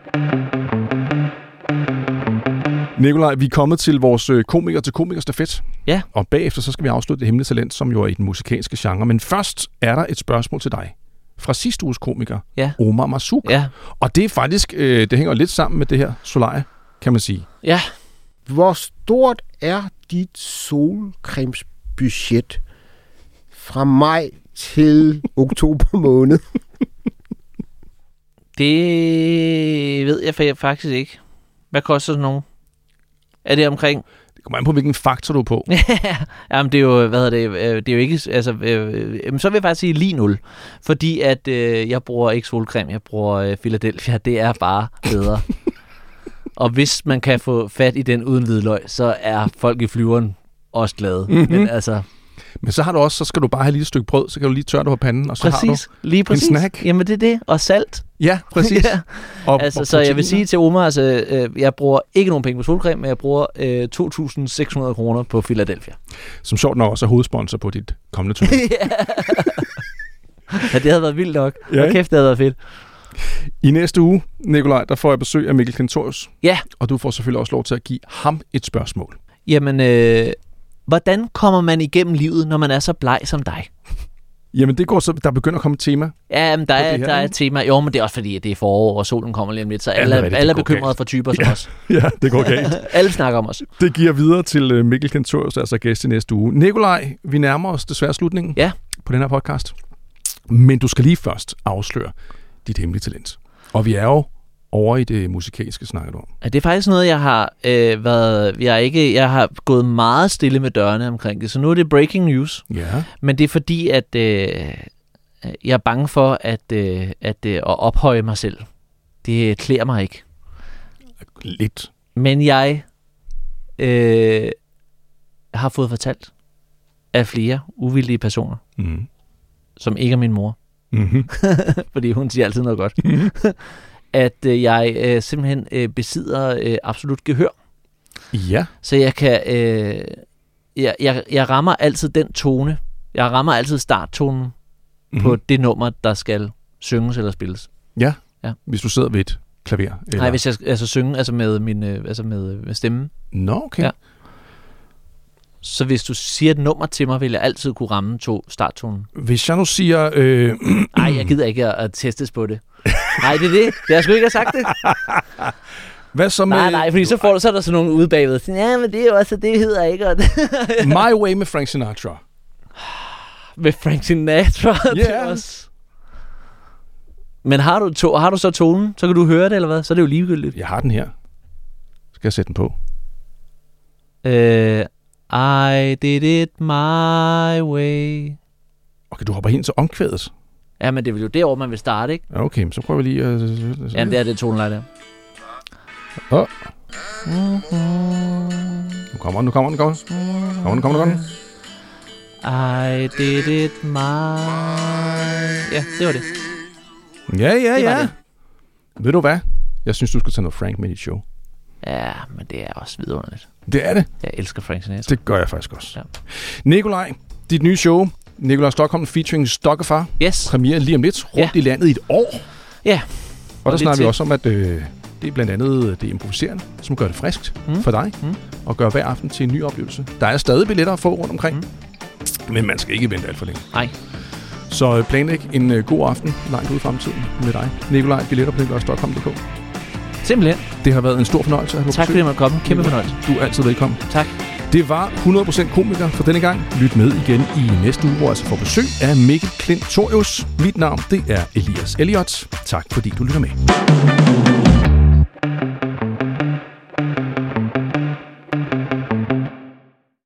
[SPEAKER 5] Nikolaj, vi er kommet til vores komiker-til-komiker-stafet.
[SPEAKER 6] Ja.
[SPEAKER 5] Og bagefter så skal vi afslutte Det Hemmelige Talent, som jo er i den musikalske genre. Men først er der et spørgsmål til dig. Fra sidste uges komiker, Omar Marzouk.
[SPEAKER 6] Ja.
[SPEAKER 5] Og det er faktisk, det hænger lidt sammen med det her solarie, kan man sige.
[SPEAKER 6] Ja.
[SPEAKER 8] Hvor stort er dit solcremesbudget fra maj til oktober måned?
[SPEAKER 6] Det ved jeg faktisk ikke. Hvad koster sådan nogen? Er det omkring?
[SPEAKER 5] Det kommer an på, hvilken faktor du er på.
[SPEAKER 6] Jamen, det er jo, det er jo ikke, altså, så vil jeg faktisk sige lige 0. Fordi at jeg bruger ikke solcreme, jeg bruger Philadelphia. Det er bare bedre. Og hvis man kan få fat i den uden hvidløg, så er folk i flyveren også glade.
[SPEAKER 5] Mm-hmm.
[SPEAKER 6] Men
[SPEAKER 5] så har du også, så skal du bare have et lille stykke brød, så kan du lige tørre det på panden, og så har du
[SPEAKER 6] en
[SPEAKER 5] snack.
[SPEAKER 6] Jamen det er det, og salt.
[SPEAKER 5] Ja, præcis.
[SPEAKER 6] Ja. Og så jeg vil sige til Omar, altså, jeg bruger ikke nogen penge på solcreme, men jeg bruger 2.600 kroner på Philadelphia.
[SPEAKER 5] Som sjovt nok også er hovedsponsor på dit kommende tur.
[SPEAKER 6] Ja, det havde været vildt nok. Ja, og kæft, det havde været fedt.
[SPEAKER 5] I næste uge, Nikolaj, der får jeg besøg af Mikkel Klintorius.
[SPEAKER 6] Ja.
[SPEAKER 5] Og du får selvfølgelig også lov til at give ham et spørgsmål.
[SPEAKER 6] Jamen, hvordan kommer man igennem livet, når man er så bleg som dig?
[SPEAKER 5] Jamen, det går så, der begynder at komme et tema.
[SPEAKER 6] Ja, men der er et tema. Jo, men det er også fordi, at det er forår, og solen kommer lige om lidt, så alle er bekymrede for typer som os.
[SPEAKER 5] Ja, det går galt.
[SPEAKER 6] Alle snakker om os.
[SPEAKER 5] Det giver videre til Mikkel Klintorius, altså gæst i næste uge. Nikolaj, vi nærmer os desværre slutningen på den her podcast. Men du skal lige først afsløre dit hemmelige talent. Og vi er jo over i det musikalske snakker du om?
[SPEAKER 6] Det er faktisk noget, jeg har jeg har gået meget stille med dørene omkring det, så nu er det breaking news.
[SPEAKER 5] Ja.
[SPEAKER 6] Men det er fordi, at jeg er bange for at ophøje mig selv. Det klæder mig ikke.
[SPEAKER 5] Lidt.
[SPEAKER 6] Men jeg har fået fortalt af flere uvildige personer, som ikke er min mor, fordi hun siger altid noget godt, at jeg simpelthen besidder absolut gehør.
[SPEAKER 5] Ja.
[SPEAKER 6] Så jeg kan jeg rammer altid den tone. Jeg rammer altid starttonen på det nummer, der skal synges eller spilles.
[SPEAKER 5] Ja. Hvis du sidder ved et klaver. Eller?
[SPEAKER 6] Nej, hvis jeg synge med min med stemmen.
[SPEAKER 5] Nå, okay. Ja.
[SPEAKER 6] Så hvis du siger et nummer til mig, vil jeg altid kunne ramme starttonen.
[SPEAKER 5] Hvis jeg nu siger...
[SPEAKER 6] Nej, jeg gider ikke at testes på det. Nej, det er det. Det har sgu ikke have sagt det.
[SPEAKER 5] Hvad så med...
[SPEAKER 6] Nej, fordi så er der sådan nogle ude bagved. Ja, men det er jo også, det hedder ikke.
[SPEAKER 5] My Way med Frank Sinatra.
[SPEAKER 6] Med Frank Sinatra?
[SPEAKER 5] Ja.
[SPEAKER 6] Også. Men har du så tonen, så kan du høre det, eller hvad? Så er det jo ligegyldigt.
[SPEAKER 5] Jeg har den her. Skal jeg sætte den på?
[SPEAKER 6] I did it my way.
[SPEAKER 5] Okay, du hopper hen til omkvædet.
[SPEAKER 6] Ja, men det er jo derovre, man vil starte, ikke?
[SPEAKER 5] Okay, så prøver vi lige at...
[SPEAKER 6] Jamen, det er det toneleje der.
[SPEAKER 5] Nu kommer den.
[SPEAKER 6] I did it my... Ja, det var det.
[SPEAKER 5] Ja. Ved du hvad? Jeg synes, du skal tage noget Frank med i dit show.
[SPEAKER 6] Ja, men det er også vidunderligt.
[SPEAKER 5] Det er det.
[SPEAKER 6] Jeg elsker Frank Sinatra.
[SPEAKER 5] Det gør jeg faktisk også.
[SPEAKER 6] Ja.
[SPEAKER 5] Nikolaj, dit nye show, Nikolaj Stokholm featuring Stokkefar.
[SPEAKER 6] Yes.
[SPEAKER 5] Premiere lige om lidt rundt i landet i et år.
[SPEAKER 6] Ja.
[SPEAKER 5] Og der snakker vi også om, at det er blandt andet det improviserende, som gør det friskt for dig, og gør hver aften til en ny oplevelse. Der er stadig billetter at få rundt omkring, men man skal ikke vente alt for længe.
[SPEAKER 6] Nej.
[SPEAKER 5] Så planlæg en god aften langt ude i fremtiden med dig. Nikolaj, billetter på nikolajstokholm.dk.
[SPEAKER 6] Simpelthen.
[SPEAKER 5] Det har været en stor fornøjelse at have
[SPEAKER 6] Tak fordi du måtte komme. Kæmpe fornøjelse.
[SPEAKER 5] Du er altid velkommen.
[SPEAKER 6] Tak.
[SPEAKER 5] Det var 100% komiker for denne gang. Lyt med igen i næste uge, hvor jeg altså får besøg af Mikkel Klintorius. Mit navn, det er Elias Elliot. Tak fordi du lytter med.